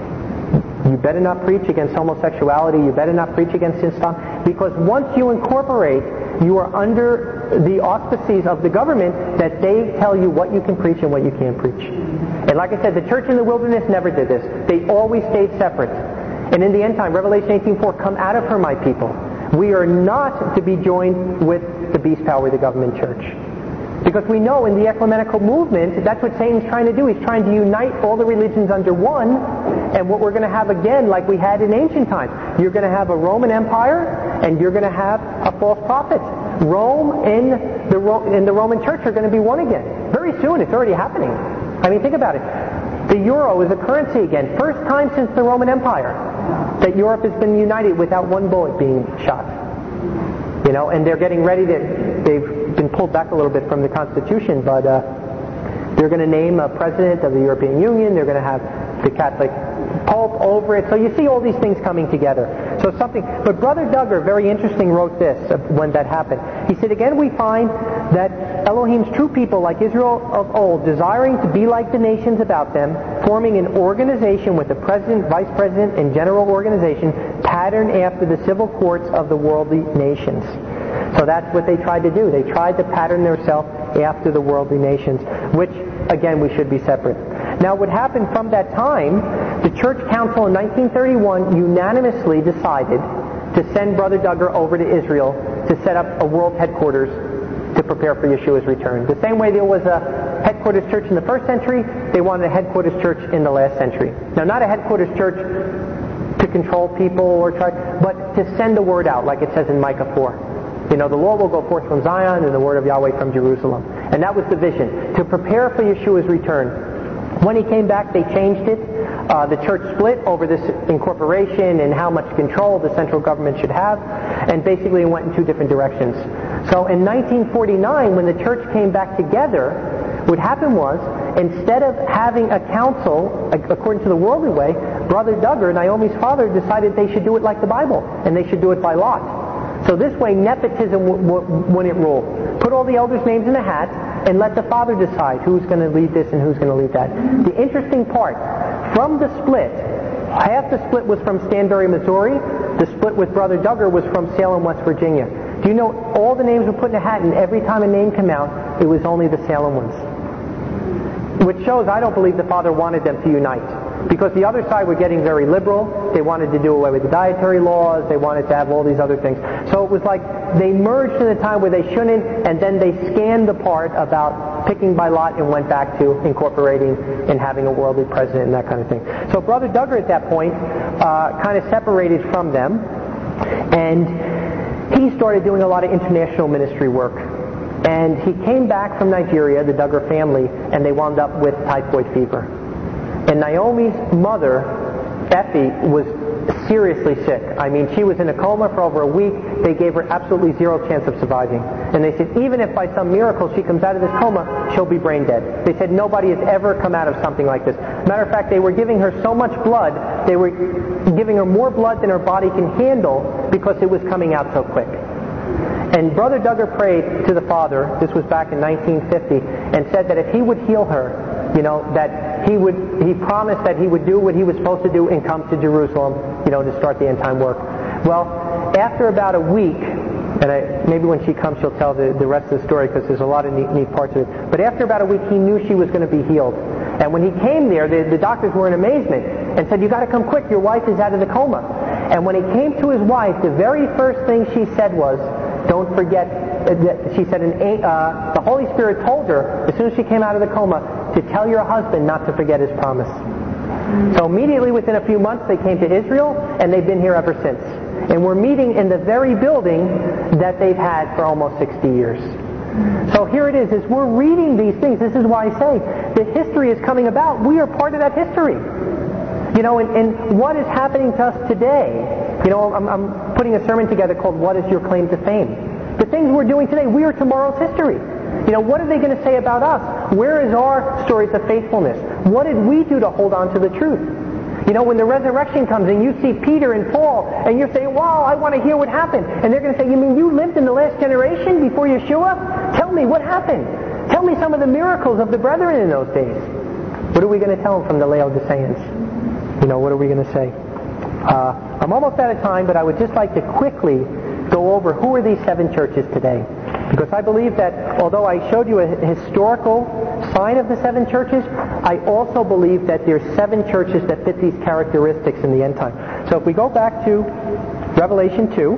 you better not preach against homosexuality, you better not preach against Islam, because once you incorporate, you are under the auspices of the government that they tell you what you can preach and what you can't preach. And like I said, the church in the wilderness never did this. They always stayed separate. And in the end time, Revelation 18:4, come out of her, my people. We are not to be joined with the beast power, the government church. Because we know in the ecumenical movement, that's what Satan's trying to do. He's trying to unite all the religions under one. And what we're going to have again, like we had in ancient times, you're going to have a Roman Empire, and you're going to have a false prophet. Rome and the Roman Church are going to be one again. Very soon. It's already happening. I mean, think about it. The euro is a currency again. First time since the Roman Empire that Europe has been united without one bullet being shot. And they're getting ready to, they've been pulled back a little bit from the Constitution, but they're going to name a president of the European Union. They're going to have the Catholic Pope over it. So you see all these things coming together. So something, but Brother Duggar, very interesting, wrote this when that happened. He said, again, we find that Elohim's true people, like Israel of old, desiring to be like the nations about them, forming an organization with a president, vice president, and general organization, patterned after the civil courts of the worldly nations. So that's what they tried to do. They tried to pattern themselves after the worldly nations, which, again, we should be separate. Now, what happened from that time, the Church Council in 1931 unanimously decided to send Brother Duggar over to Israel to set up a world headquarters to prepare for Yeshua's return. The same way there was a headquarters church in the first century, they wanted a headquarters church in the last century. Now, not a headquarters church to control people or try, but to send the word out, like it says in Micah 4. The law will go forth from Zion and the word of Yahweh from Jerusalem. And that was the vision, to prepare for Yeshua's return. When he came back, they changed it. The church split over this incorporation and how much control the central government should have, and basically went in two different directions. So in 1949, when the church came back together, what happened was, instead of having a council, according to the worldly way, Brother Duggar, Naomi's father, decided they should do it like the Bible, and they should do it by lot. So this way, nepotism wouldn't rule. Put all the elders' names in a hat, and let the father decide who's going to lead this and who's going to lead that. The interesting part, from the split, half the split was from Stanberry, Missouri. The split with Brother Duggar was from Salem, West Virginia. Do you know all the names were put in a hat, and every time a name came out, it was only the Salem ones? Which shows I don't believe the father wanted them to unite. Because the other side were getting very liberal. They wanted to do away with the dietary laws. They wanted to have all these other things. So it was like they merged in a time where they shouldn't, and then they scanned the part about picking by lot and went back to incorporating and having a worldly president and that kind of thing. So Brother Duggar at that point kind of separated from them, and he started doing a lot of international ministry work. And he came back from Nigeria, the Duggar family, and they wound up with typhoid fever. And Naomi's mother, Effie, was seriously sick. I mean, she was in a coma for over a week. They gave her absolutely zero chance of surviving. And they said, even if by some miracle she comes out of this coma, she'll be brain dead. They said nobody has ever come out of something like this. Matter of fact, they were giving her so much blood, they were giving her more blood than her body can handle because it was coming out so quick. And Brother Duggar prayed to the Father, this was back in 1950, and said that if he would heal her, that he promised that he would do what he was supposed to do and come to Jerusalem, to start the end time work. Well, after about a week, and maybe when she comes she'll tell the rest of the story because there's a lot of neat parts of it. But after about a week, he knew she was going to be healed. And when he came there, the doctors were in amazement and said, "You got to come quick, your wife is out of the coma." And when he came to his wife, the very first thing she said was, "Don't forget," she said, the Holy Spirit told her, as soon as she came out of the coma, to tell your husband not to forget his promise. So immediately within a few months they came to Israel, and they've been here ever since. And we're meeting in the very building that they've had for almost 60 years. So here it is, as we're reading these things, this is why I say the history is coming about. We are part of that history. And what is happening to us today? I'm putting a sermon together called What is Your Claim to Fame? The things we're doing today, we are tomorrow's history. What are they going to say about us? Where is our stories of faithfulness? What did we do to hold on to the truth? When the resurrection comes and you see Peter and Paul, and you're saying, "Wow, I want to hear what happened." And they're going to say, "You mean you lived in the last generation before Yeshua? Tell me, what happened? Tell me some of the miracles of the brethren in those days." What are we going to tell them from the Laodiceans? What are we going to say? I'm almost out of time, but I would just like to quickly go over who are these 7 churches today. Because I believe that although I showed you a historical sign of the 7 churches, I also believe that there's 7 churches that fit these characteristics in the end time. So if we go back to Revelation 2,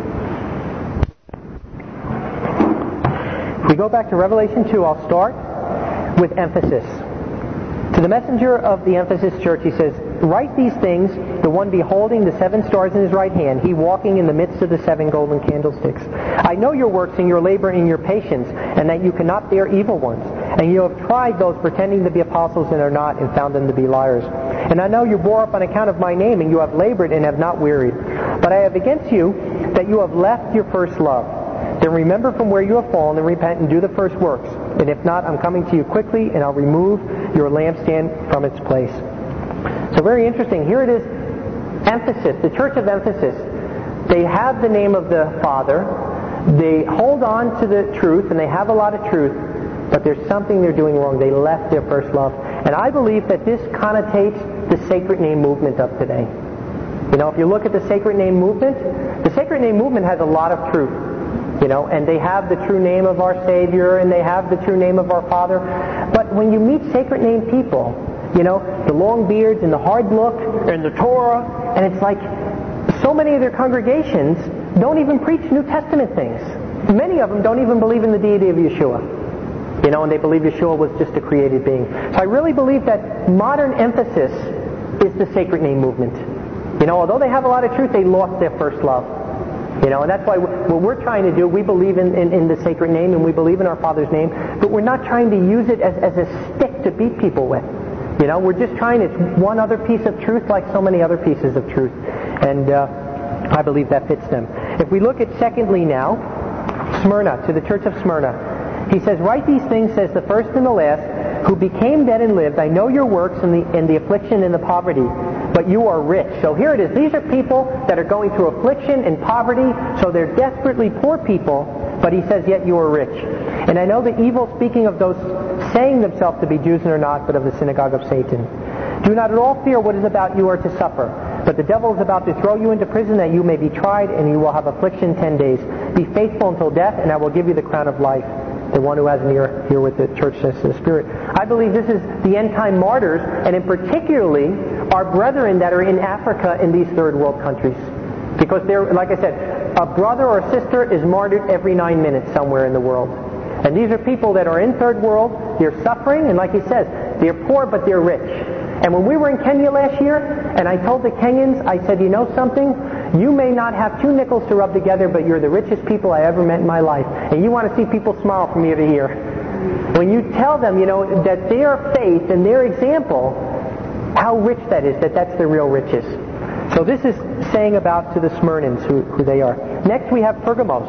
I'll start with Ephesus. To the messenger of the Ephesus church, he says, "Write these things, the one beholding the 7 stars in his right hand, he walking in the midst of the 7 golden candlesticks. I know your works and your labor and your patience, and that you cannot bear evil ones. And you have tried those pretending to be apostles and are not, and found them to be liars. And I know you bore up on account of my name, and you have labored and have not wearied. But I have against you that you have left your first love. Then remember from where you have fallen and repent and do the first works. And if not, I'm coming to you quickly, and I'll remove your lampstand from its place." So very interesting. Here it is, Ephesus, the church of Ephesus. They have the name of the Father. They hold on to the truth, and they have a lot of truth, but there's something they're doing wrong. They left their first love. And I believe that this connotates the sacred name movement of today. If you look at the sacred name movement has a lot of truth. And they have the true name of our Savior, and they have the true name of our Father. But when you meet sacred name people, the long beards and the hard look and the Torah, and it's like so many of their congregations don't even preach New Testament things. Many of them don't even believe in the deity of Yeshua. And they believe Yeshua was just a created being. So I really believe that modern emphasis is the sacred name movement. Although they have a lot of truth, they lost their first love. And that's why what we're trying to do, we believe in the sacred name and we believe in our Father's name, but we're not trying to use it as a stick to beat people with. You know, we're just trying, it's one other piece of truth like so many other pieces of truth. And I believe that fits them. If we look at secondly now, Smyrna, to the church of Smyrna. He says, write these things, says the first and the last, who became dead and lived. I know your works and the affliction and the poverty, but you are rich. So here it is. These are people that are going through affliction and poverty, so they're desperately poor people, but he says, yet you are rich. And I know the evil, speaking of those saying themselves to be Jews and are not, but of the synagogue of Satan. Do not at all fear what is about you are to suffer. But the devil is about to throw you into prison that you may be tried, and you will have affliction 10 days. Be faithful until death, and I will give you the crown of life. The one who has an ear, hear what the church says to the Spirit. I believe this is the end-time martyrs, and in particularly our brethren that are in Africa in these third world countries. Because they're, like I said, a brother or sister is martyred every 9 minutes somewhere in the world. And these are people that are in third world, they're suffering, and like he says, they're poor but they're rich. And when we were in Kenya last year, and I told the Kenyans, I said, you know something? You may not have 2 nickels to rub together, but you're the richest people I ever met in my life. And you want to see people smile from ear to ear. When you tell them, you know, that their faith and their example, how rich that is, that's the real riches. So this is saying about to the Smyrnans who they are. Next we have Pergamos.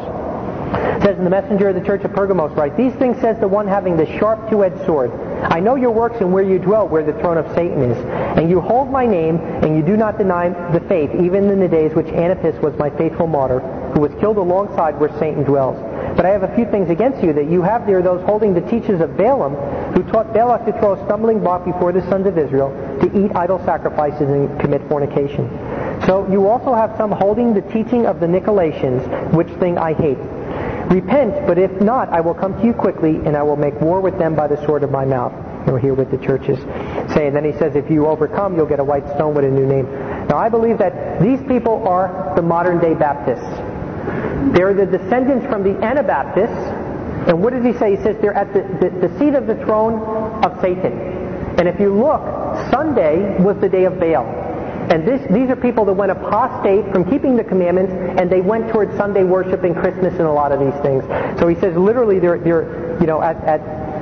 It says in the messenger of the church of Pergamos, right, these things says the one having the sharp two-edged sword. I know your works and where you dwell, where the throne of Satan is. And you hold my name, and you do not deny the faith, even in the days which Antipas was my faithful martyr, who was killed alongside where Satan dwells. But I have a few things against you, that you have there those holding the teachings of Balaam, who taught Balak to throw a stumbling block before the sons of Israel, to eat idol sacrifices and commit fornication. So you also have some holding the teaching of the Nicolaitans, which thing I hate. Repent, but if not, I will come to you quickly, and I will make war with them by the sword of my mouth. You'll hear what the churches say. And then he says, if you overcome, you'll get a white stone with a new name. Now I believe that these people are the modern day Baptists. They're the descendants from the Anabaptists. And what does he say? He says they're at the seat of the throne of Satan. And if you look, Sunday was the day of Baal. And these are people that went apostate from keeping the commandments, and they went towards Sunday worship and Christmas and a lot of these things. So he says literally they're you know, at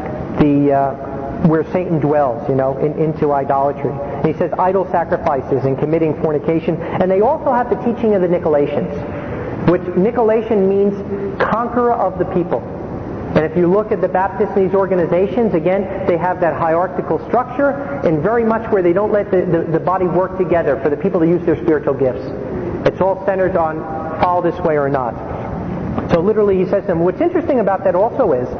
the where Satan dwells, you know, into idolatry. And he says idol sacrifices and committing fornication. And they also have the teaching of the Nicolaitans, which Nicolaitan means conqueror of the people. And if you look at the Baptists in these organizations, again, they have that hierarchical structure, and very much where they don't let the body work together for the people to use their spiritual gifts. It's all centered on follow this way or not. So literally he says to them, what's interesting about that also is,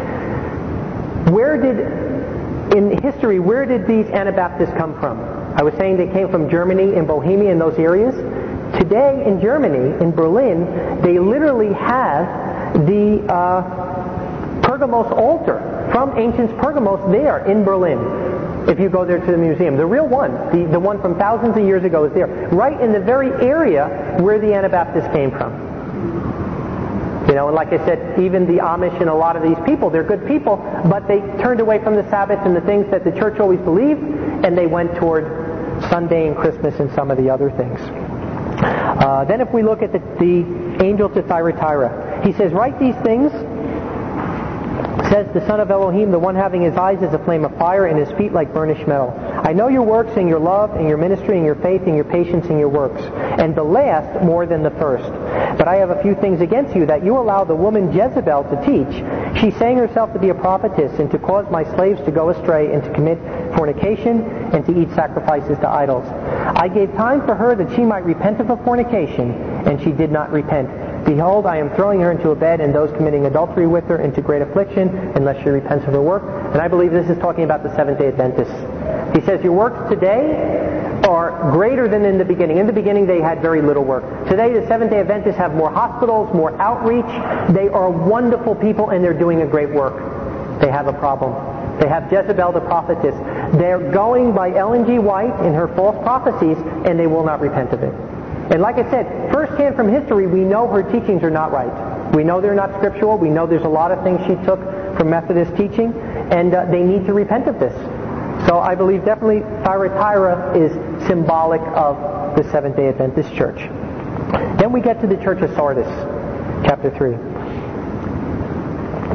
in history, where did these Anabaptists come from? I was saying they came from Germany and Bohemia and those areas. Today in Germany, in Berlin, they literally have the Pergamos altar from ancient Pergamos there in Berlin. If you go there to the museum, the real one, the one from thousands of years ago is there, right in the very area where the Anabaptists came from. You know, and like I said, even the Amish and a lot of these people, they're good people, but they turned away from the Sabbath and the things that the church always believed, and they went toward Sunday and Christmas and some of the other things. Then if we look at the angel to Thyatira, he says, write these things, says the son of Elohim, the one having his eyes as a flame of fire and his feet like burnished metal. I know your works and your love and your ministry and your faith and your patience and your works, and the last more than the first. But I have a few things against you, that you allow the woman Jezebel to teach. She saying herself to be a prophetess, and to cause my slaves to go astray, and to commit fornication, and to eat sacrifices to idols. I gave time for her that she might repent of her fornication, and she did not repent. Behold, I am throwing her into a bed, and those committing adultery with her into great affliction, unless she repents of her work. And I believe this is talking about the Seventh-day Adventists. He says, your works today are greater than in the beginning. In the beginning, they had very little work. Today, the Seventh-day Adventists have more hospitals, more outreach. They are wonderful people, and they're doing a great work. They have a problem. They have Jezebel the prophetess. They're going by Ellen G. White in her false prophecies, and they will not repent of it. And like I said, firsthand from history, we know her teachings are not right. We know they're not scriptural. We know there's a lot of things she took from Methodist teaching, and they need to repent of this. So I believe definitely Thyatira is symbolic of the Seventh-day Adventist Church. Then we get to the Church of Sardis, chapter 3.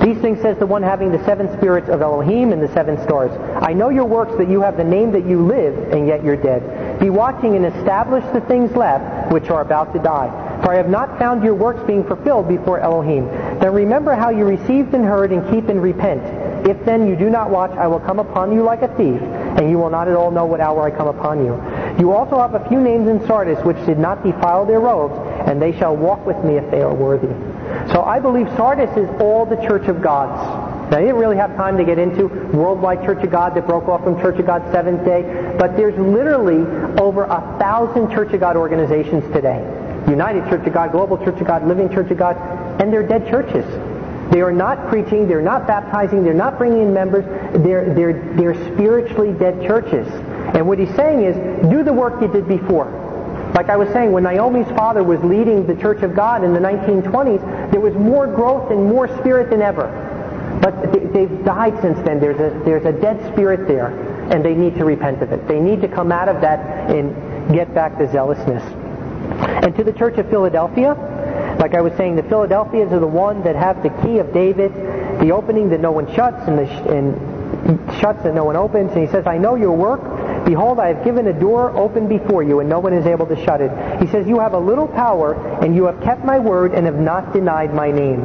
These things says the one having the 7 spirits of Elohim and the 7 stars. I know your works, that you have the name that you live, and yet you're dead. Be watching and establish the things left, which are about to die. For I have not found your works being fulfilled before Elohim. Then remember how you received and heard, and keep and repent. If then you do not watch, I will come upon you like a thief, and you will not at all know what hour I come upon you. You also have a few names in Sardis which did not defile their robes, and they shall walk with me if they are worthy. So I believe Sardis is all the Church of Gods. Now, I didn't really have time to get into Worldwide Church of God that broke off from Church of God Seventh Day, but there's literally over 1,000 Church of God organizations today. United Church of God, Global Church of God, Living Church of God, and they're dead churches. They are not preaching, they're not baptizing, they're not bringing in members, they're spiritually dead churches. And what he's saying is, do the work you did before. Like I was saying, when Naomi's father was leading the Church of God in the 1920s, there was more growth and more spirit than ever. But they've died since then. There's a dead spirit there, and they need to repent of it. They need to come out of that and get back to zealousness. And to the Church of Philadelphia, like I was saying, the Philadelphians are the one that have the key of David, the opening that no one shuts and shuts that no one opens. And he says, I know your work. Behold, I have given a door open before you, and no one is able to shut it. He says, you have a little power, and you have kept my word, and have not denied my name.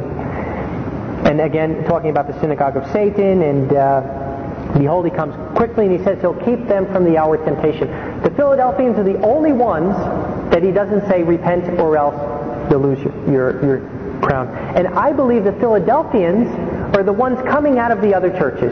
And again, talking about the synagogue of Satan, and behold, he comes quickly, and he says he'll keep them from the hour of temptation. The Philadelphians are the only ones that he doesn't say, repent, or else you'll lose your crown. And I believe the Philadelphians are the ones coming out of the other churches.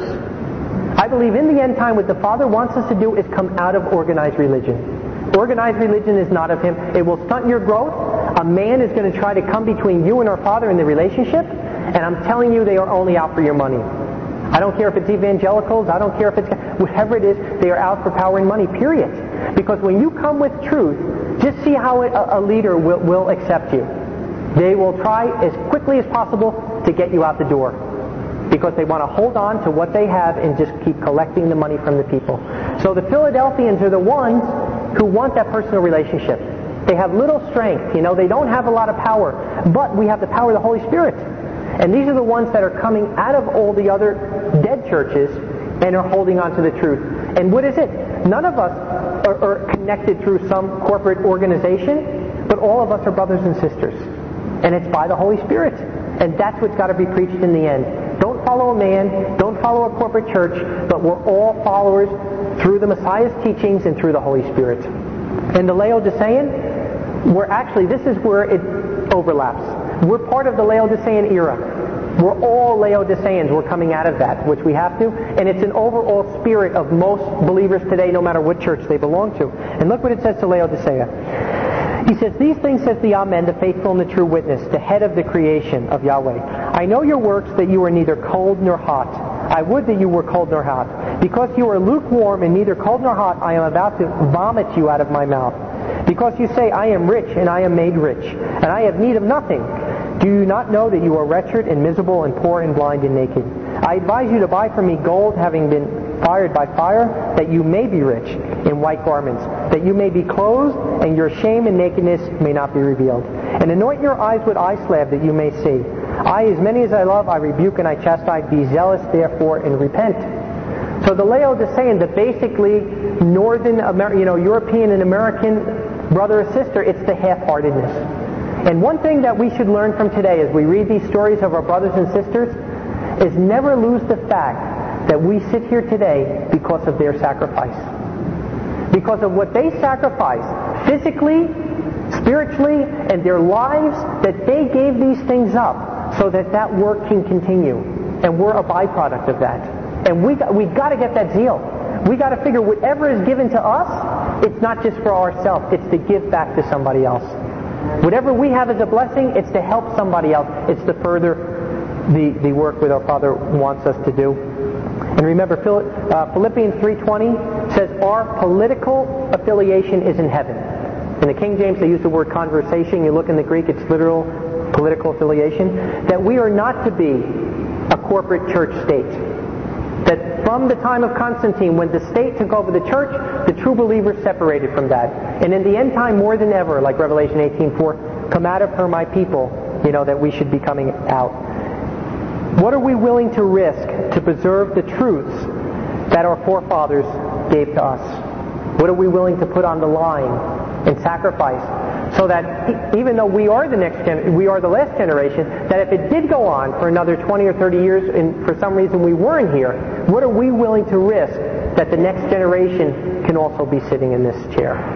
I believe in the end time what the Father wants us to do is come out of organized religion. Organized religion is not of Him. It will stunt your growth. A man is going to try to come between you and our Father in the relationship, and I'm telling you they are only out for your money. I don't care if it's evangelicals, I don't care if it's whatever it is, they are out for power and money, period. Because when you come with truth, just see how a leader will accept you. They will try as quickly as possible to get you out the door, because they want to hold on to what they have and just keep collecting the money from the people. So the Philadelphians are the ones who want that personal relationship. They have little strength, they don't have a lot of power, but we have the power of the Holy Spirit. And these are the ones that are coming out of all the other dead churches and are holding on to the truth. And what is it? None of us are connected through some corporate organization, but all of us are brothers and sisters. And it's by the Holy Spirit. And that's what's got to be preached in the end. Don't follow a man, don't follow a corporate church, but we're all followers through the Messiah's teachings and through the Holy Spirit. And the Laodicean, this is where it overlaps. We're part of the Laodicean era. We're all Laodiceans. We're coming out of that, which we have to. And it's an overall spirit of most believers today, no matter what church they belong to. And look what it says to Laodicea. He says, these things says the Amen, the faithful and the true witness, the head of the creation of Yahweh. I know your works, that you are neither cold nor hot. I would that you were cold nor hot. Because you are lukewarm and neither cold nor hot, I am about to vomit you out of my mouth. Because you say, I am rich and I am made rich, and I have need of nothing. Do you not know that you are wretched and miserable and poor and blind and naked? I advise you to buy from me gold having been fired by fire, that you may be rich, in white garments, that you may be clothed, and your shame and nakedness may not be revealed. And anoint your eyes with eye salve, that you may see. I, as many as I love, I rebuke and I chastise. Be zealous, therefore, and repent. So the Laodicean, the basically Northern European and American brother or sister, it's the half-heartedness. And one thing that we should learn from today as we read these stories of our brothers and sisters is never lose the fact that we sit here today because of their sacrifice. Because of what they sacrificed physically, spiritually, and their lives, that they gave these things up so that that work can continue. And we're a byproduct of that. And we got to get that zeal. We got to figure whatever is given to us, it's not just for ourselves, it's to give back to somebody else. Whatever we have as a blessing, it's to help somebody else. It's to further the work that our Father wants us to do. And remember, Philippians 3:20 says our political affiliation is in heaven. In the King James, they use the word conversation. You look in the Greek, it's literal political affiliation. That we are not to be a corporate church state. That from the time of Constantine, when the state took over the church, the true believers separated from that. And in the end time, more than ever, like Revelation 18:4, come out of her, my people, that we should be coming out. What are we willing to risk to preserve the truths that our forefathers gave to us? What are we willing to put on the line and sacrifice so that even though we are the last generation, that if it did go on for another 20 or 30 years and for some reason we weren't here, what are we willing to risk that the next generation can also be sitting in this chair?